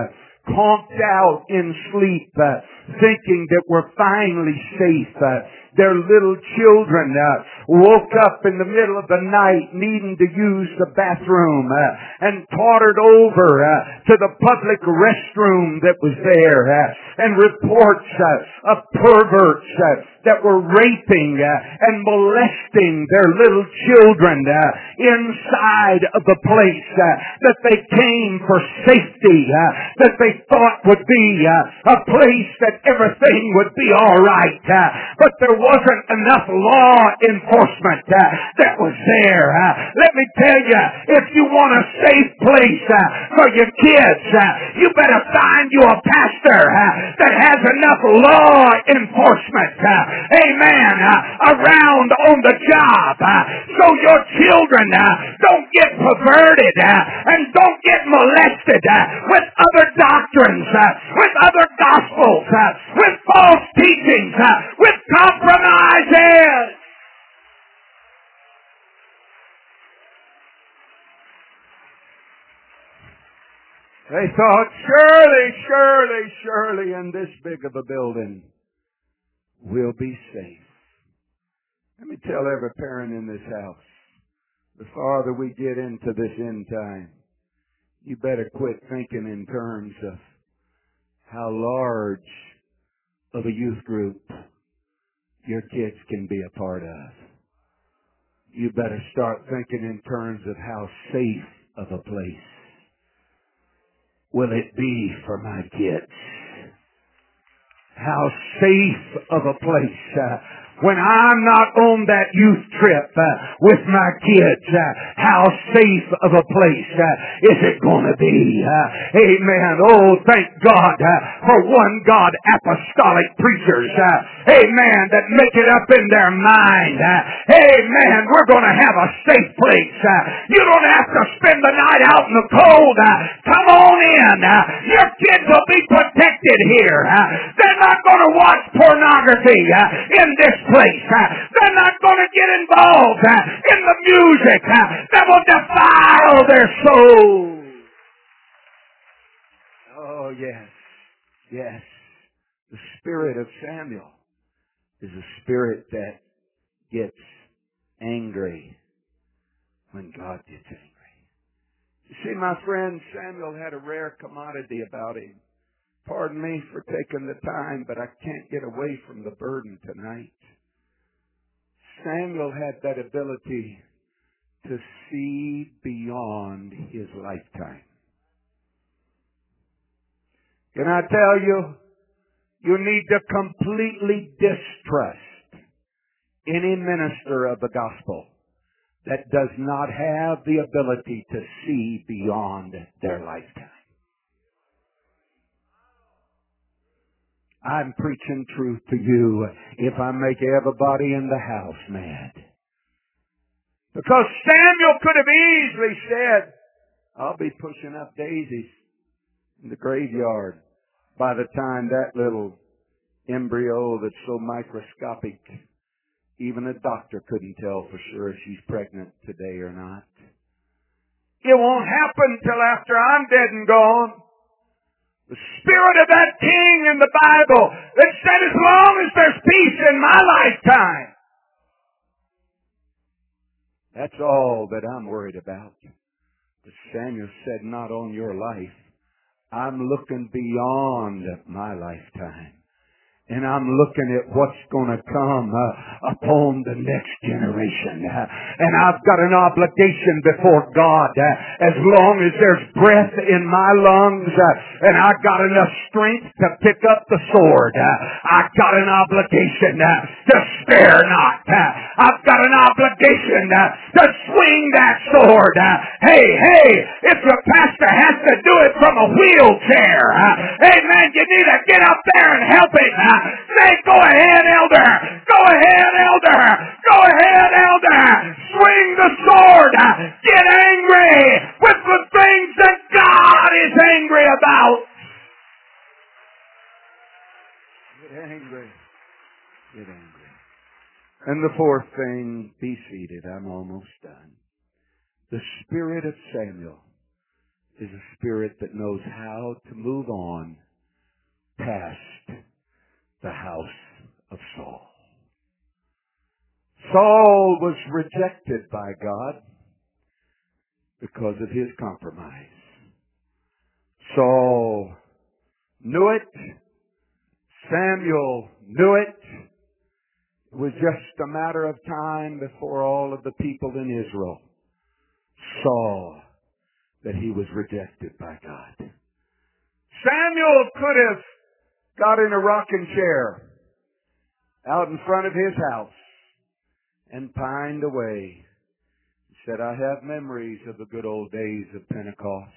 conked out in sleep, uh, thinking that we're finally safe. Uh, their little children uh, woke up in the middle of the night needing to use the bathroom uh, and tottered over uh, to the public restroom that was there, uh, and reports uh, of perverts uh, that were raping uh, and molesting their little children uh, inside of the place uh, that they came for safety, uh, that they thought would be uh, a place that everything would be all right. Uh, but there wasn't enough law enforcement uh, that was there. Uh, let me tell you, if you want a safe place uh, for your kids, uh, you better find you a pastor uh, that has enough law enforcement, uh, amen, uh, around on the job, uh, so your children uh, don't get perverted uh, and don't get molested uh, with other doctrines, uh, with other gospels, uh, with false teachings, uh, with compromises. They thought, surely, surely, surely in this big of a building we'll be safe. Let me tell every parent in this house, the farther we get into this end time, you better quit thinking in terms of how large of a youth group your kids can be a part of. You better start thinking in terms of how safe of a place will it be for my kids. How safe of a place uh, when I'm not on that youth trip uh, with my kids. Uh, how safe of a place uh, is it going to be? Uh, amen. Oh, thank God uh, for one God apostolic preachers. Uh, amen. That make it up in their mind. Uh, amen. We're going to have a safe place. Uh, you don't have to spend the night out in the cold. Uh, come on in. Uh, your kids will be protected here. Uh, they're not going to watch pornography uh, in this place. Uh, they're not going to get involved uh, in the music uh, that will defile their souls. Oh, yes. Yes. The spirit of Samuel is a spirit that gets angry when God gets angry. You see, my friend, Samuel had a rare commodity about him. Pardon me for taking the time, but I can't get away from the burden tonight. Samuel had that ability to see beyond his lifetime. Can I tell you, you need to completely distrust any minister of the gospel that does not have the ability to see beyond their lifetime. I'm preaching truth to you if I make everybody in the house mad. Because Samuel could have easily said, I'll be pushing up daisies in the graveyard by the time that little embryo that's so microscopic, even a doctor couldn't tell for sure if she's pregnant today or not. It won't happen till after I'm dead and gone. The spirit of that king in the Bible that said, as long as there's peace in my lifetime, that's all that I'm worried about. But Samuel said, not on your life. I'm looking beyond my lifetime. And I'm looking at what's going to come uh, upon the next generation. Uh, and I've got an obligation before God. Uh, as long as there's breath in my lungs uh, and I've got enough strength to pick up the sword, uh, I've got an obligation uh, to spare not. Uh, I've got an obligation uh, to swing that sword. Uh, hey, hey, if your pastor has to do it from a wheelchair, uh, amen, you need to get up there and help him. Uh, Say, go ahead, elder. Go ahead, elder. Go ahead, elder. Swing the sword. Get angry with the things that God is angry about. Get angry. Get angry. And the fourth thing, be seated. I'm almost done. The spirit of Samuel is a spirit that knows how to move on past the house of Saul. Saul was rejected by God because of his compromise. Saul knew it. Samuel knew it. It was just a matter of time before all of the people in Israel saw that he was rejected by God. Samuel could have got in a rocking chair out in front of his house and pined away. He said, I have memories of the good old days of Pentecost.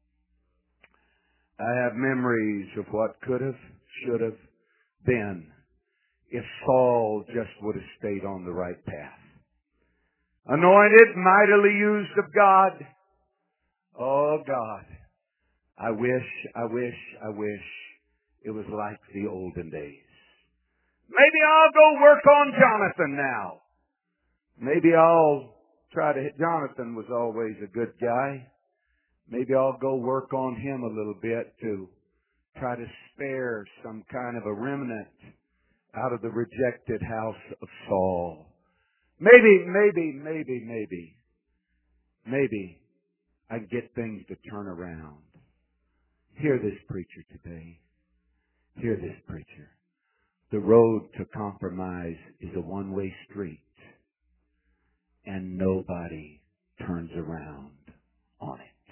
I have memories of what could have, should have been if Saul just would have stayed on the right path. Anointed, mightily used of God. Oh God, I wish, I wish, I wish it was like the olden days. Maybe I'll go work on Jonathan now. Maybe I'll try to hit, Jonathan was always a good guy. Maybe I'll go work on him a little bit to try to spare some kind of a remnant out of the rejected house of Saul. Maybe, maybe, maybe, maybe, maybe I get things to turn around. Hear this preacher today. Hear this preacher. The road to compromise is a one-way street, and nobody turns around on it.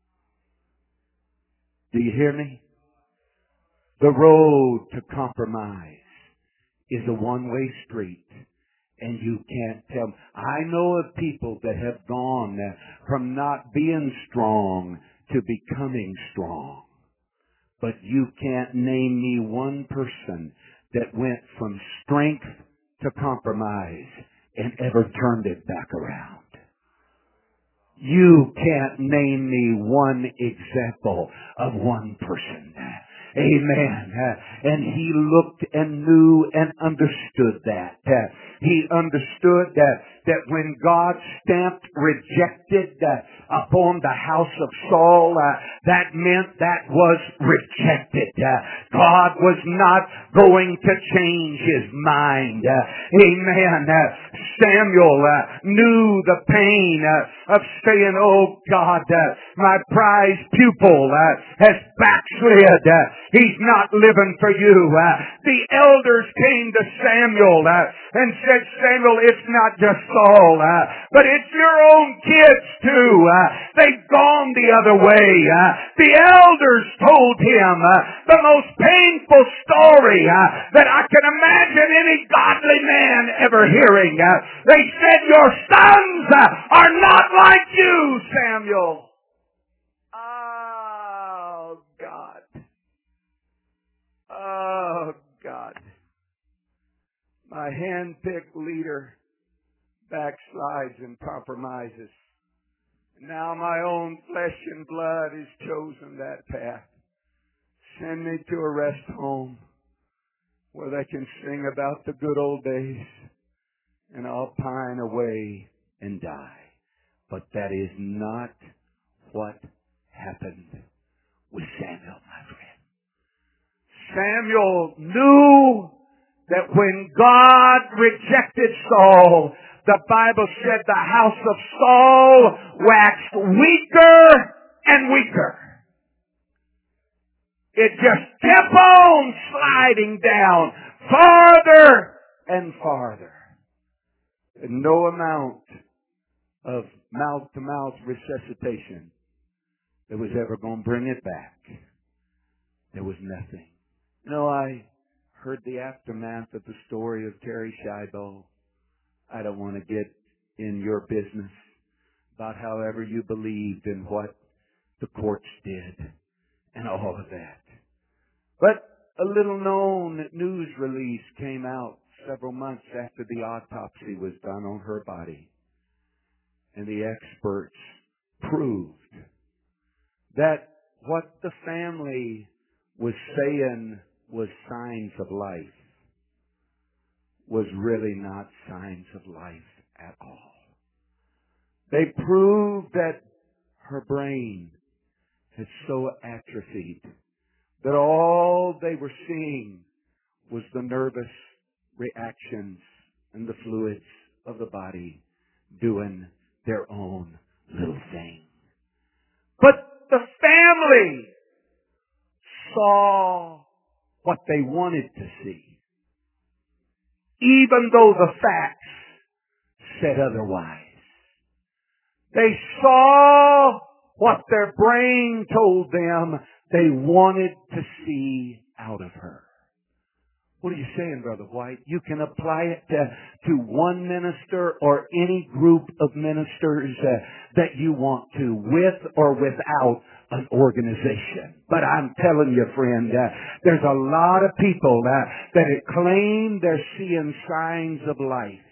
Do you hear me? The road to compromise is a one-way street, and you can't tell. I know of people that have gone from not being strong to becoming strong. But you can't name me one person that went from strength to compromise and ever turned it back around. You can't name me one example of one person. Amen. Uh, and he looked and knew and understood that. Uh, he understood that, that when God stamped rejected uh, upon the house of Saul, uh, that meant that was rejected. Uh, God was not going to change his mind. Uh, amen. Uh, Samuel uh, knew the pain uh, of saying, oh God, uh, my prized pupil uh, has backslid. Uh, he's not living for you. Uh, the elders came to Samuel uh, and said, Samuel, it's not just Saul, uh, but it's your own kids too. Uh, they've gone the other way. Uh, the elders told him uh, the most painful story uh, that I can imagine any godly man ever hearing. Uh, they said, your sons uh, are not like you, Samuel. Oh, God. Oh, God. My hand-picked leader backslides and compromises. Now my own flesh and blood has chosen that path. Send me to a rest home where they can sing about the good old days, and I'll pine away and die. But that is not what happened with Samuel, my friend. Samuel knew that when God rejected Saul, the Bible said the house of Saul waxed weaker and weaker. It just kept on sliding down farther and farther. And no amount of mouth-to-mouth resuscitation that was ever going to bring it back. There was nothing. You know, I heard the aftermath of the story of Terry Scheibel. I don't want to get in your business about however you believed in what the courts did and all of that. But a little known news release came out several months after the autopsy was done on her body. And the experts proved that what the family was saying was signs of life was really not signs of life at all. They proved that her brain had so atrophied that all they were seeing was the nervous reactions and the fluids of the body doing their own little thing. But the family saw what they wanted to see, even though the facts said otherwise. They saw what their brain told them they wanted to see out of her. What are you saying, Brother White? You can apply it to, to one minister or any group of ministers uh, that you want to, with or without an organization. But I'm telling you, friend, uh, there's a lot of people uh, that claim they're seeing signs of life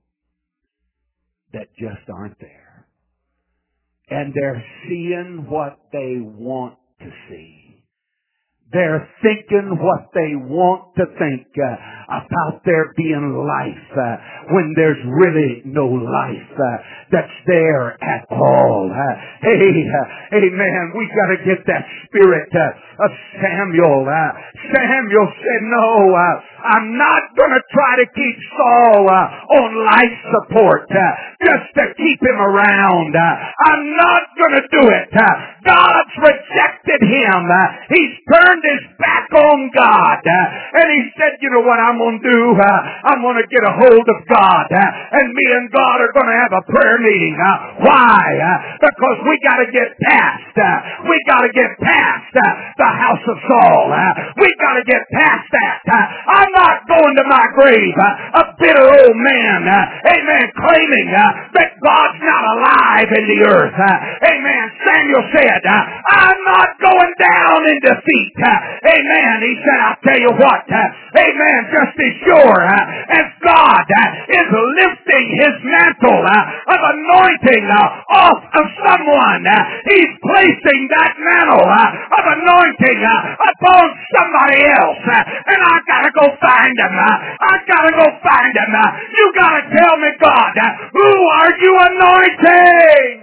that just aren't there. And they're seeing what they want to see. They're thinking what they want to think uh, about there being life uh, when there's really no life uh, that's there at all. Uh, hey, uh, amen. We got to get that spirit uh, of Samuel. Uh, Samuel said, no, uh, I'm not going to try to keep Saul uh, on life support uh, just to keep him around. Uh, I'm not going to do it. Uh, God's rejected him. Uh, he's turned his back on God. Uh, and he said, you know what I'm going to do? Uh, I'm going to get a hold of God. Uh, and me and God are going to have a prayer meeting. Uh, why? Uh, because we got to get past. Uh, we got to get past uh, the house of Saul. Uh, we got to get past that. Uh, I'm not going to my grave uh, a bitter old man. Uh, amen. Claiming uh, that God's not alive in the earth. Uh, amen. Samuel said, uh, I'm not going down in defeat. Uh, Amen. He said, I'll tell you what. Uh, amen. Just as sure uh, as God uh, is lifting his mantle uh, of anointing uh, off of someone, uh, he's placing that mantle uh, of anointing uh, upon somebody else. Uh, and I gotta go find him. Uh, I gotta go find him. Uh, you gotta tell me, God, uh, who are you anointing?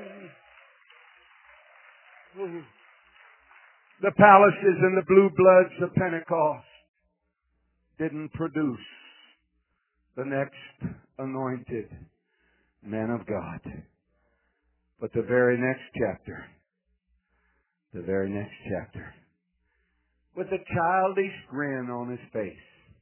The palaces and the blue bloods of Pentecost didn't produce the next anointed man of God. But the very next chapter, the very next chapter, with a childish grin on his face,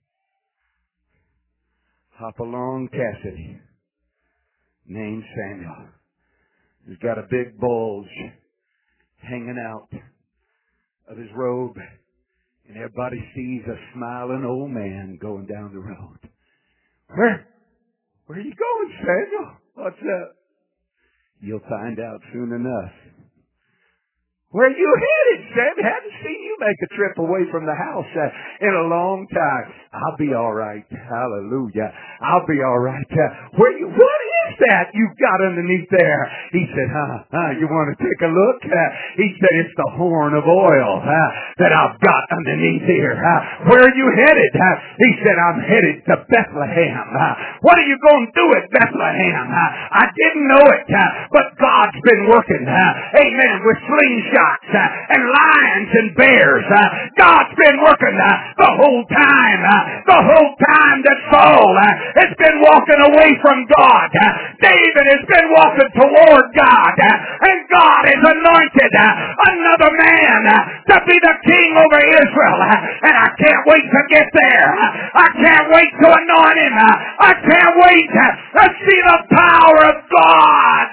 hop along Cassidy, named Samuel, who's got a big bulge hanging out of his robe, and everybody sees a smiling old man going down the road. Where, where are you going, Samuel? What's up? You'll find out soon enough. Where are you headed, Sam? Haven't seen you make a trip away from the house uh, in a long time. I'll be all right. Hallelujah. I'll be all right. Uh, where you? What is that you've got underneath there? He said, huh, huh, you want to take a look? Uh, he said, it's the horn of oil uh, that I've got underneath here. Uh, where are you headed? Uh, he said, I'm headed to Bethlehem. Uh, what are you going to do at Bethlehem? Uh, I didn't know it, uh, but God's been working, uh, amen, with slingshots uh, and lions and bears. Uh, God's been working uh, the whole time. Uh, the whole time that Saul uh, has been walking away from God. Uh, David has been walking toward God. Uh, and God has anointed uh, another man uh, to be the king over Israel. Uh, and I can't wait to get there. Uh, I can't wait to anoint him. Uh, I can't wait uh, to see the power of God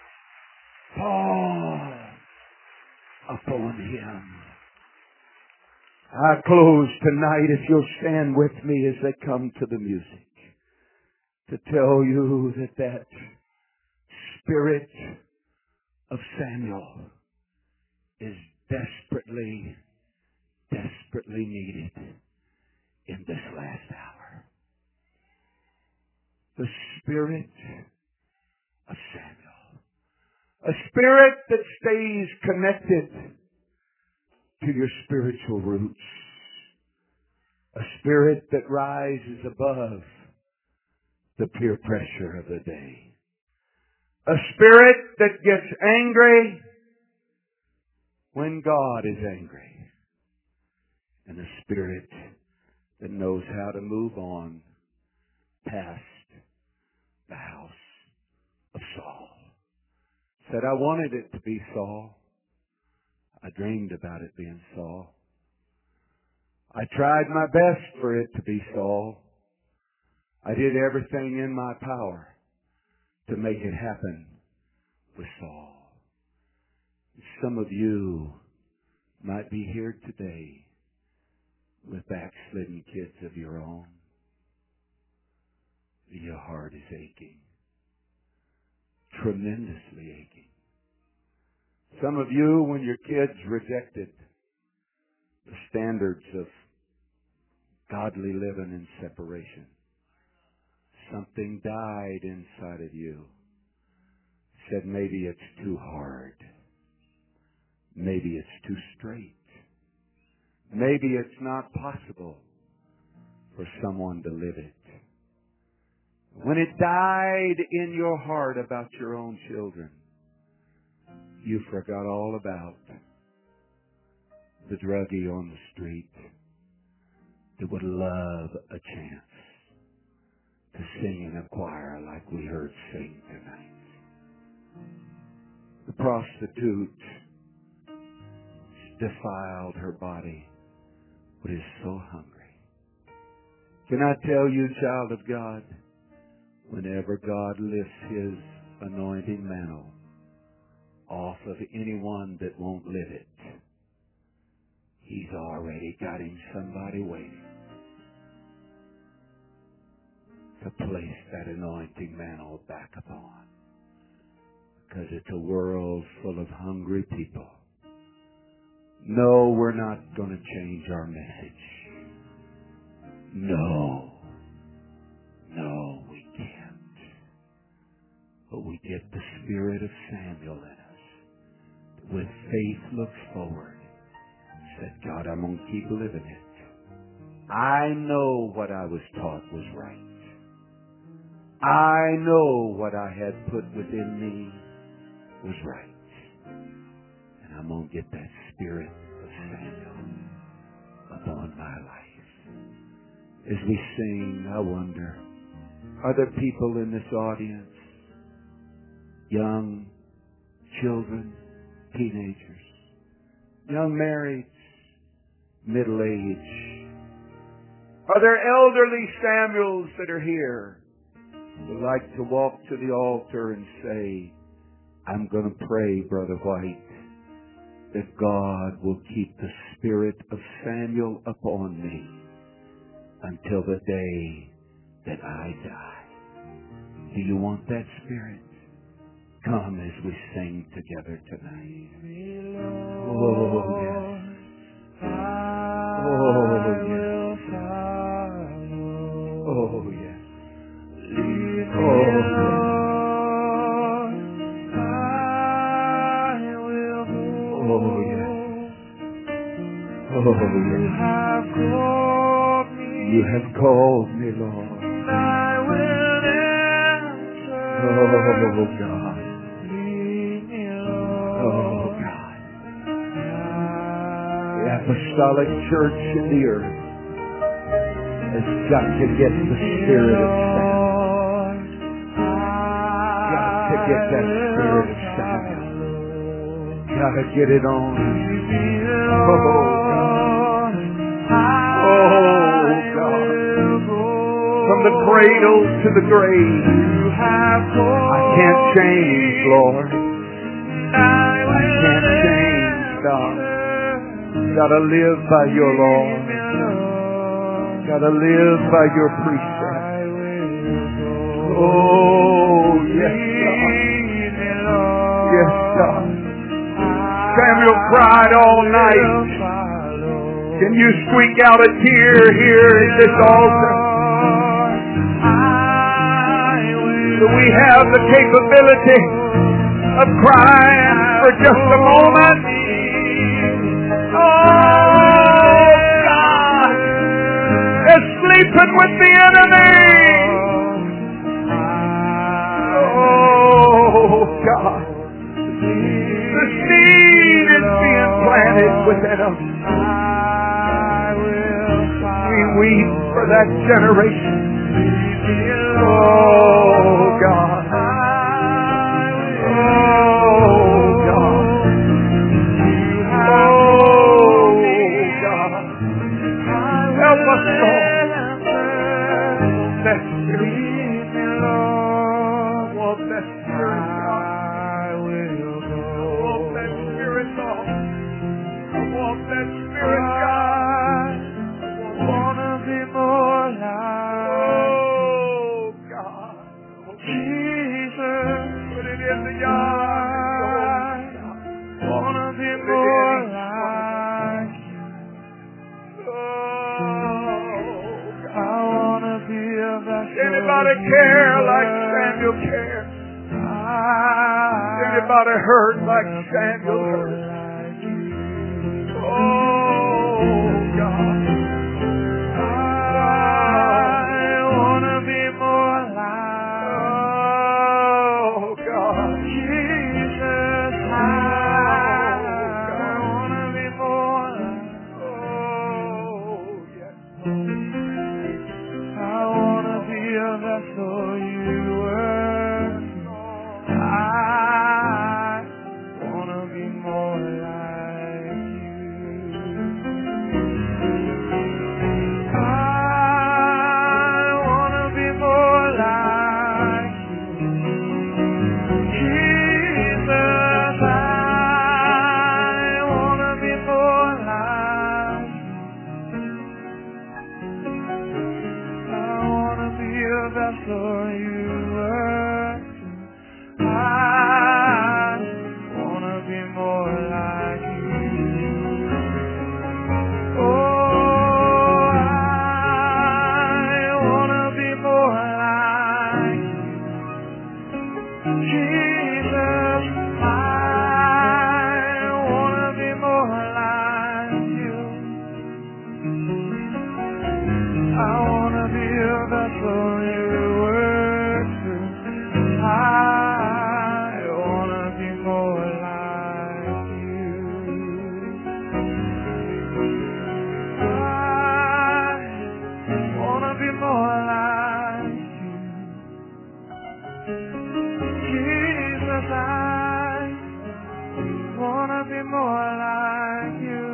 fall upon him. I close tonight, if you'll stand with me as they come to the music, to tell you that that spirit of Samuel is desperately, desperately needed in this last hour. The spirit of Samuel. A spirit that stays connected to your spiritual roots. A spirit that rises above the peer pressure of the day. A spirit that gets angry when God is angry, and a spirit that knows how to move on past the house of Saul. Said, I wanted it to be Saul. I dreamed about it being Saul. I tried my best for it to be Saul. I did everything in my power to make it happen with Saul. Some of you might be here today with backslidden kids of your own. Your heart is aching. Tremendously aching. Some of you, when your kids rejected the standards of godly living and separation, something died inside of you. Said, maybe it's too hard. Maybe it's too straight. Maybe it's not possible for someone to live it. When it died in your heart about your own children, you forgot all about the druggie on the street that would love a chance to sing in a choir like we heard sing tonight. The prostitute defiled her body, but is so hungry. Can I tell you, child of God, whenever God lifts His anointing mantle off of anyone that won't live it, He's already got Him somebody waiting to place that anointing mantle back upon. Because it's a world full of hungry people. No, we're not going to change our message. No. No, we can't. But we get the spirit of Samuel in us. With faith looks forward. Said, God, I'm going to keep living it. I know what I was taught was right. I know what I had put within me was right. And I'm going to get that spirit of Samuel upon my life. As we sing, I wonder, are there people in this audience, young children, teenagers, young marrieds, middle-aged? Are there elderly Samuels that are here who would like to walk to the altar and say, I'm going to pray, Brother White, that God will keep the spirit of Samuel upon me until the day that I die. Do you want that spirit? Come as we sing together tonight. Oh, yes. Oh, yes. Oh, yes. Oh, yes. Oh, yes. Oh, yes. You have called me, Lord. I will answer. Oh, God. Oh, God. The apostolic church in the earth has got to get the spirit of Samuel. Got to get that spirit of Samuel. Got to get it on. Oh, God. Oh, God. From the cradle to the grave, I can't change, Lord. I can't change, God. Gotta live by your law. Gotta live by your precept. Oh, yes, God. Yes, God. Samuel cried all night. Can you squeak out a tear here at this altar? So we have the capability of crying for just a moment. Oh, God. They're sleeping with the enemy. Oh, God. The seed is being planted. within us. I will We weep for that generation. Oh God. Oh God. Oh God. Help us, Lord. That Spirit. I want that Spirit, God. I will go. I want that Spirit, Lord. I want that Spirit, God. I wanna be more like Oh God. Jesus. Put it in the yard. I wanna be more like Oh I wanna be a vessel. Anybody care like Samuel cared? Anybody hurt like Samuel hurt? Oh God. I wanna be more like Oh God. Jesus. I wanna be more like Oh yes. I wanna be a vessel you were. I wanna be more like you. I wanna be more like you. Jesus, I wanna be more like you. I wanna be a vessel you were. I wanna be more like you. Oh, I wanna be more like Jesus. I wanna be more like you. I wanna be a vessel you work through. I wanna be more like you. I wanna be more like you. Jesus, I wanna be more like you.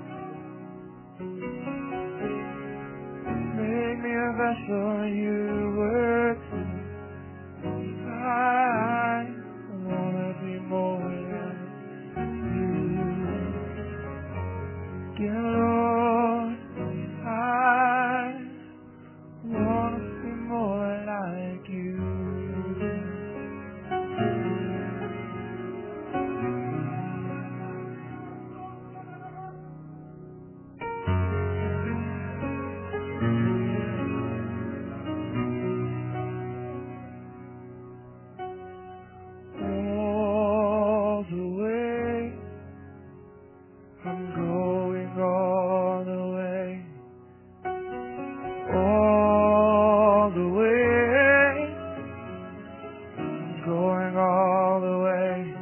Make me a vessel you work through. I wanna be more like you. Dear Lord, I wanna be more like you. All the way, I'm going all the way, all the way, I'm going all the way.